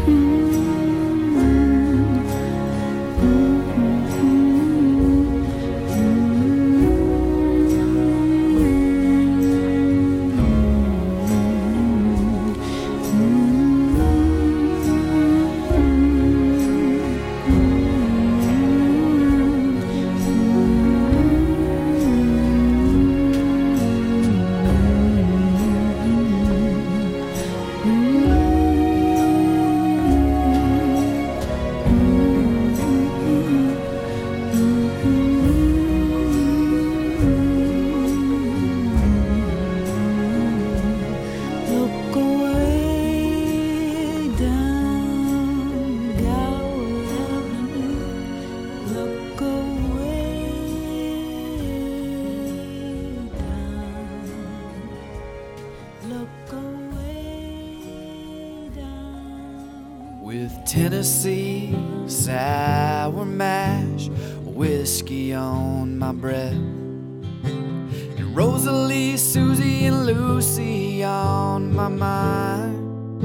Tennessee sour mash, whiskey on my breath, and Rosalie, Susie, and Lucy on my mind.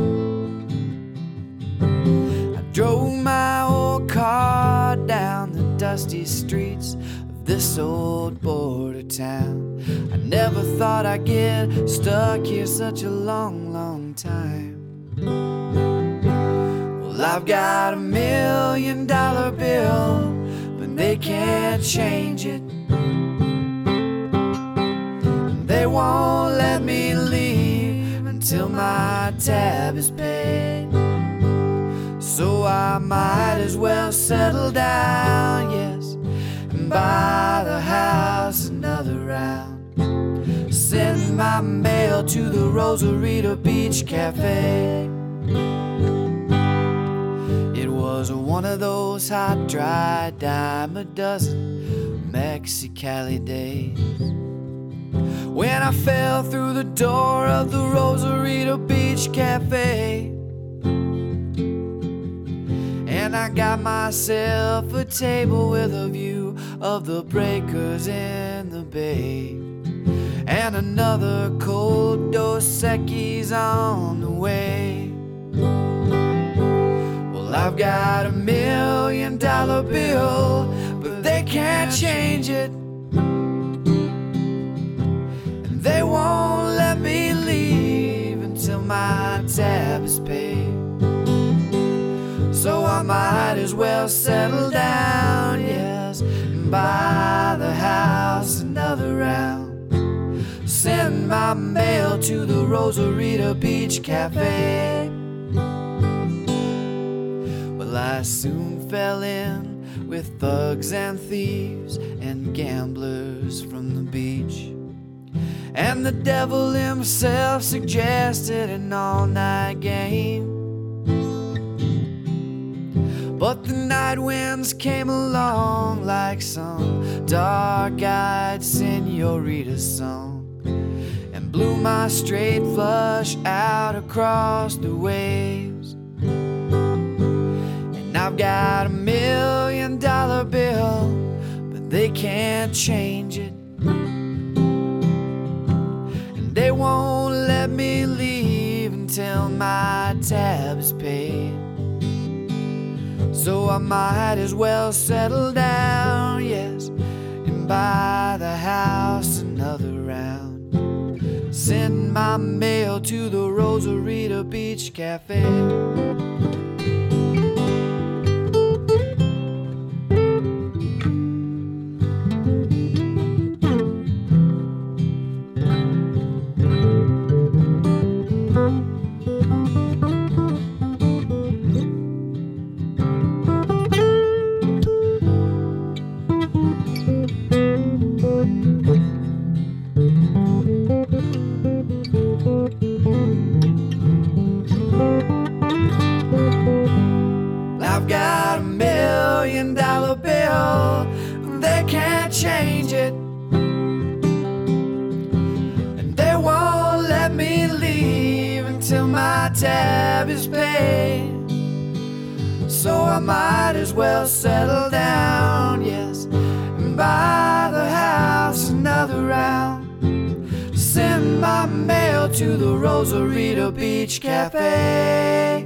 I drove my old car down the dusty streets of this old border town. I never thought I'd get stuck here such a long, long time. I've got a million dollar bill, but they can't change it. They won't let me leave until my tab is paid. So I might as well settle down, yes, and buy the house another round. Send my mail to the Rosarito Beach Cafe. It was one of those hot, dry, dime a dozen Mexicali days when I fell through the door of the Rosarito Beach Cafe, and I got myself a table with a view of the breakers in the bay, and another cold Dos Equis on the way. I've got a million dollar bill, but they can't change it, and they won't let tab is paid. So I might as well settle down, yes, and buy the house another round. Send my mail to the Rosarita Beach Cafe. Well, I soon fell in with thugs and thieves and gamblers from the beach. And the devil himself suggested an all-night game. But the night winds came along like some dark-eyed senorita song, and blew my straight flush out across the waves. And I've got a million dollar bill, but they can't change it. And they won't let me leave until my tab is paid. So I might as well settle down, yes, and buy the house another round. Send my mail to the Rosarita Beach Cafe. Change it, and they won't let me leave until my tab is paid. So I might as well settle down, yes, and buy the house another round. Send my mail to the Rosarita Beach Cafe.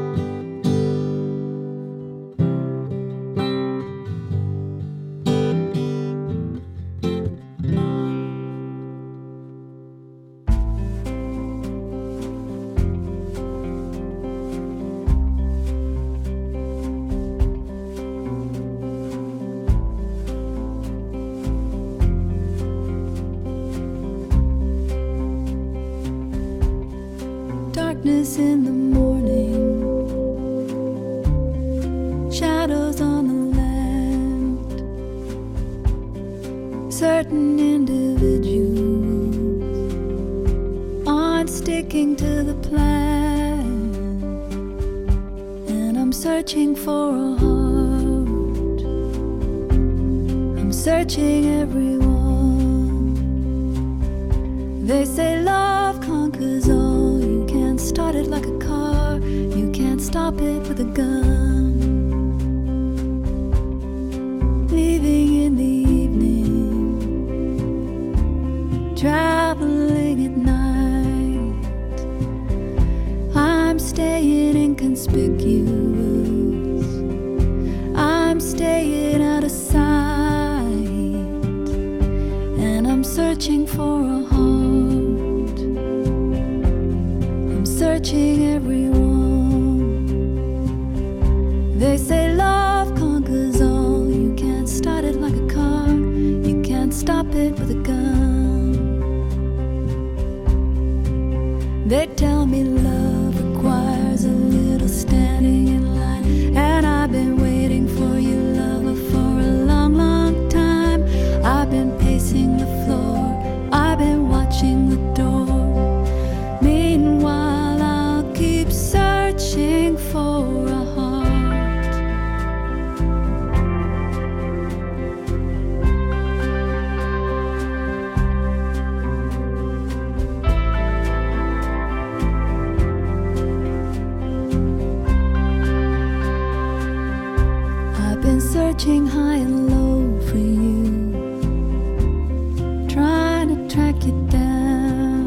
Darkness in the morning, shadows on the land. Certain individuals aren't sticking to the plan, and I'm searching for a heart. I'm searching everyone. They say love conquers all. Start it like a car, you can't stop it with a gun. Leaving in the evening, traveling at night. I'm staying inconspicuous, I'm staying out of sight, and I'm searching for a heart. Searching everyone. They say love conquers all. You can't start it like a car, you can't stop it with a gun. They tell me love requires a little standing in line, and I've been waiting for you, lover, for a long, long time. I've been pacing the floor, I've been watching the door. Meanwhile, searching for a heart. I've been searching high and low for you, trying to track you down.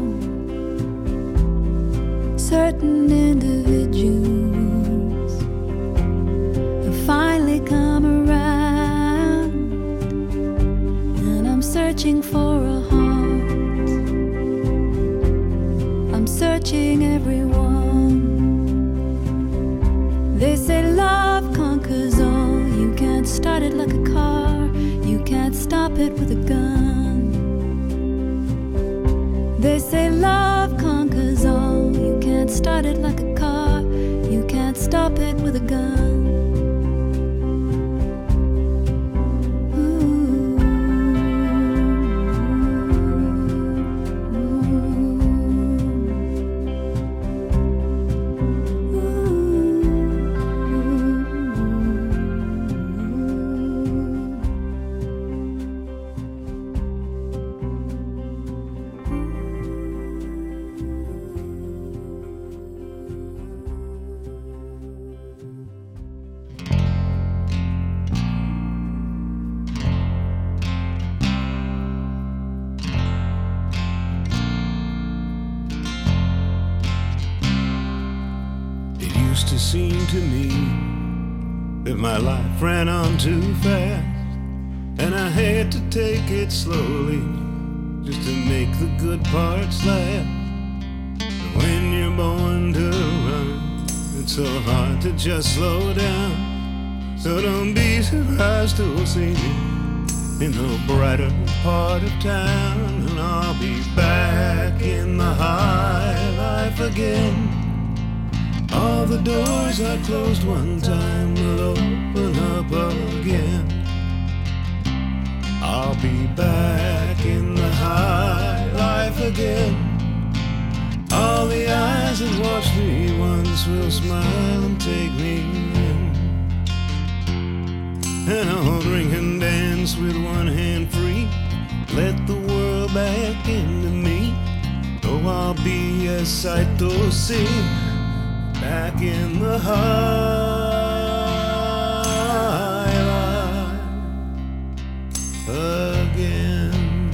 Certain individuals have finally come around, and I'm searching for a heart. I'm I'm searching everyone. They say love conquers all. You can't start it like a car. You can't stop it with a gun. They say love conquers all. You can't start it like a car. You can't stop it with a gun. Seemed to me that my life ran on too fast, and I had to take it slowly just to make the good parts last. But when you're born to run, it's so hard to just slow down. So don't be surprised to see me in the brighter part of town, and I'll be back in the high life again. All the doors I closed one time will open up again. I'll be back in the high life again. All the eyes that watched me once will smile and take me in. And I'll drink and dance with one hand free, let the world back into me. Oh, I'll be a sight to see, back in the high life again.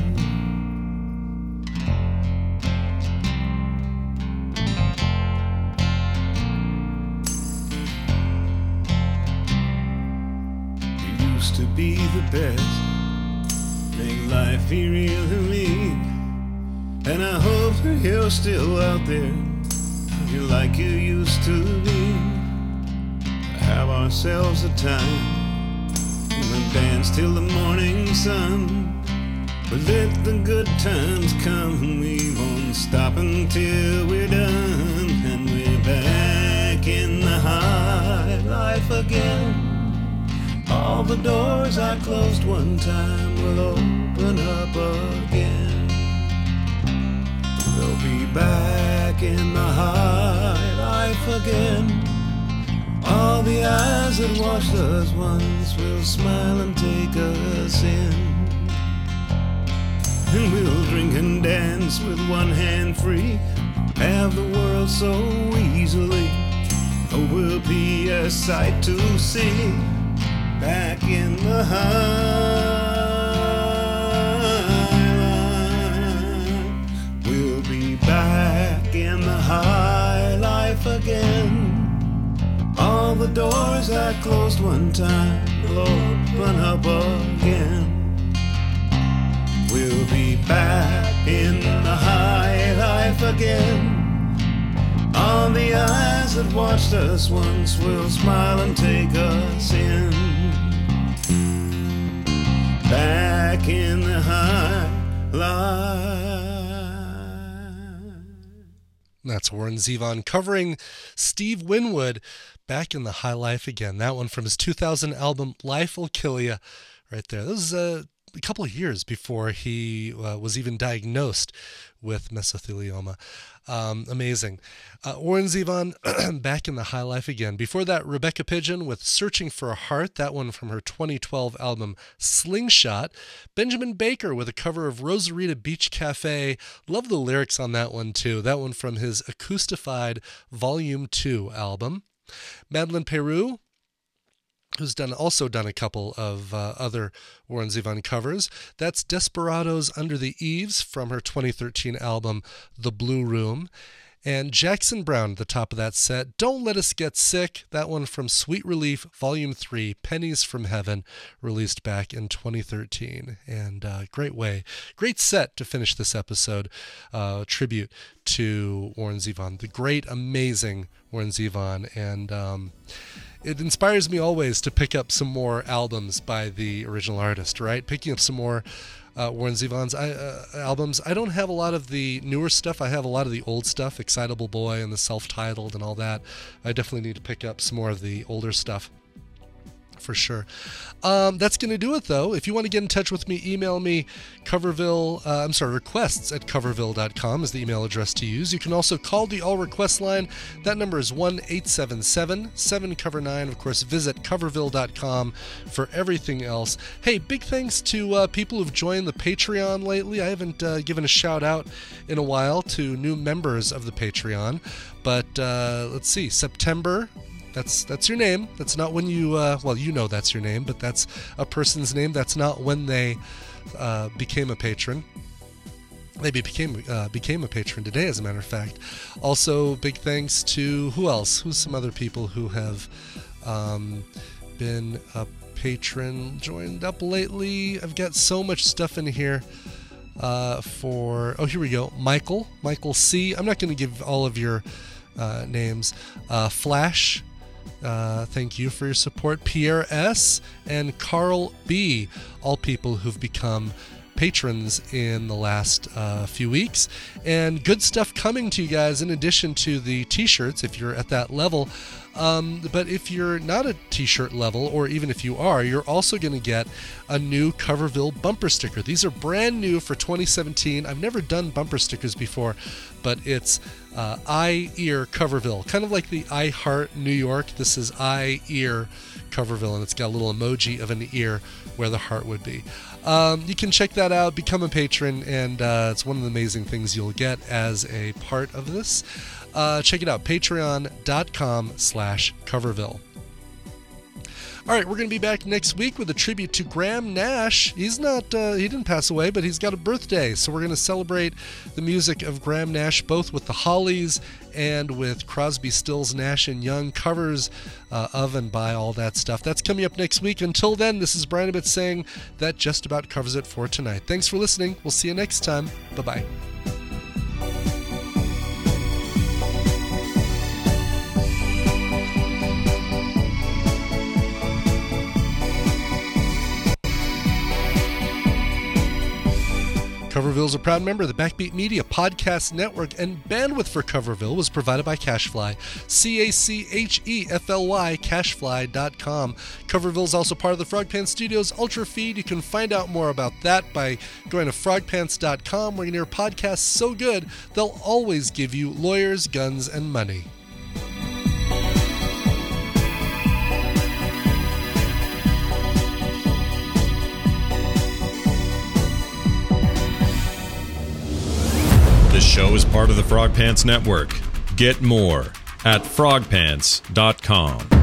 You used to be the best, make life be real to me, and I hope that you're still out there, you like you used to be. Have ourselves a time, we'll dance till the morning sun. But let the good times come, we won't stop until we're done. And we're back in the high life again. All the doors I closed one time will open up again. We'll be back in the high life again. All the eyes that watched us once will smile and take us in. And we'll drink and dance with one hand free, have the world so easily. Oh, we'll be a sight to see, back in the high. Back in the high life again. All the doors I closed one time will open up again. We'll be back in the high life again. All the eyes that watched us once will smile and take us in. Back in the high life. That's Warren Zevon covering Steve Winwood, Back in the High Life Again. That one from his two thousand album, Life'll Kill Ya, right there. That was uh, a couple of years before he uh, was even diagnosed with mesothelioma. Um, amazing. Uh, Warren Zevon, Back in the High Life Again. Before that, Rebecca Pigeon with Searching for a Heart, that one from her twenty twelve album Slingshot. Benjamin Baker with a cover of Rosarita Beach Cafe. Love the lyrics on that one too. That one from his Acoustified Volume two album. Madeleine Peru, who's done also done a couple of uh, other Warren Zevon covers. That's Desperados Under the Eaves from her twenty thirteen album The Blue Room. And Jackson Browne at the top of that set, Don't Let Us Get Sick, that one from Sweet Relief, Volume three, Pennies from Heaven, released back in twenty thirteen. And uh, great way, great set to finish this episode. Uh, tribute to Warren Zevon, the great, amazing Warren Zevon. And um, it inspires me always to pick up some more albums by the original artist, right? Picking up some more Uh, Warren Zevon's uh, albums. I don't have a lot of the newer stuff. I have a lot of the old stuff, Excitable Boy and the self-titled and all that. I definitely need to pick up some more of the older stuff for sure. Um, that's going to do it, though. If you want to get in touch with me, email me, Coverville, uh, I'm sorry, requests at coverville dot com is the email address to use. You can also call the All Request line. That number is one eight seven seven, seven cover nine. Of course, visit coverville dot com for everything else. Hey, big thanks to uh, people who've joined the Patreon lately. I haven't uh, given a shout out in a while to new members of the Patreon, but uh, let's see, September. That's that's your name. That's not when you, uh, well, you know that's your name, but that's a person's name. That's not when they uh, became a patron. They became uh, became a patron today, as a matter of fact. Also, big thanks to, who else? Who's some other people who have um, been a patron, joined up lately? I've got so much stuff in here. Uh, for, oh, here we go. Michael, Michael C. I'm not going to give all of your uh, names. Uh, Flash. Uh, thank you for your support. Pierre S. and Carl B. All people who've become patrons in the last uh, few weeks. And good stuff coming to you guys in addition to the t-shirts if you're at that level. Um, but if you're not at t-shirt level, or even if you are, you're also going to get a new Coverville bumper sticker. These are brand new for twenty seventeen. I've never done bumper stickers before, but it's uh, I Ear Coverville, kind of like the I Heart New York. This is I Ear Coverville, and it's got a little emoji of an ear where the heart would be. Um, you can check that out, become a patron, and uh, it's one of the amazing things you'll get as a part of this. Uh, check it out, patreon.com slash Coverville. All right, we're going to be back next week with a tribute to Graham Nash. He's not, uh, he didn't pass away, but he's got a birthday. So we're going to celebrate the music of Graham Nash, both with the Hollies and with Crosby, Stills, Nash and Young covers uh, of and by all that stuff. That's coming up next week. Until then, this is Brian Ibbott saying that just about covers it for tonight. Thanks for listening. We'll see you next time. Bye-bye. Coverville is a proud member of the Backbeat Media Podcast Network, and bandwidth for Coverville was provided by CacheFly, C A C H E F L Y, cachefly dot com. Coverville is also part of the Frog Pants Studios Ultra Feed. You can find out more about that by going to frog pants dot com, where you can hear podcasts so good they'll always give you lawyers, guns, and money. This show is part of the Frog Pants Network. Get more at frog pants dot com.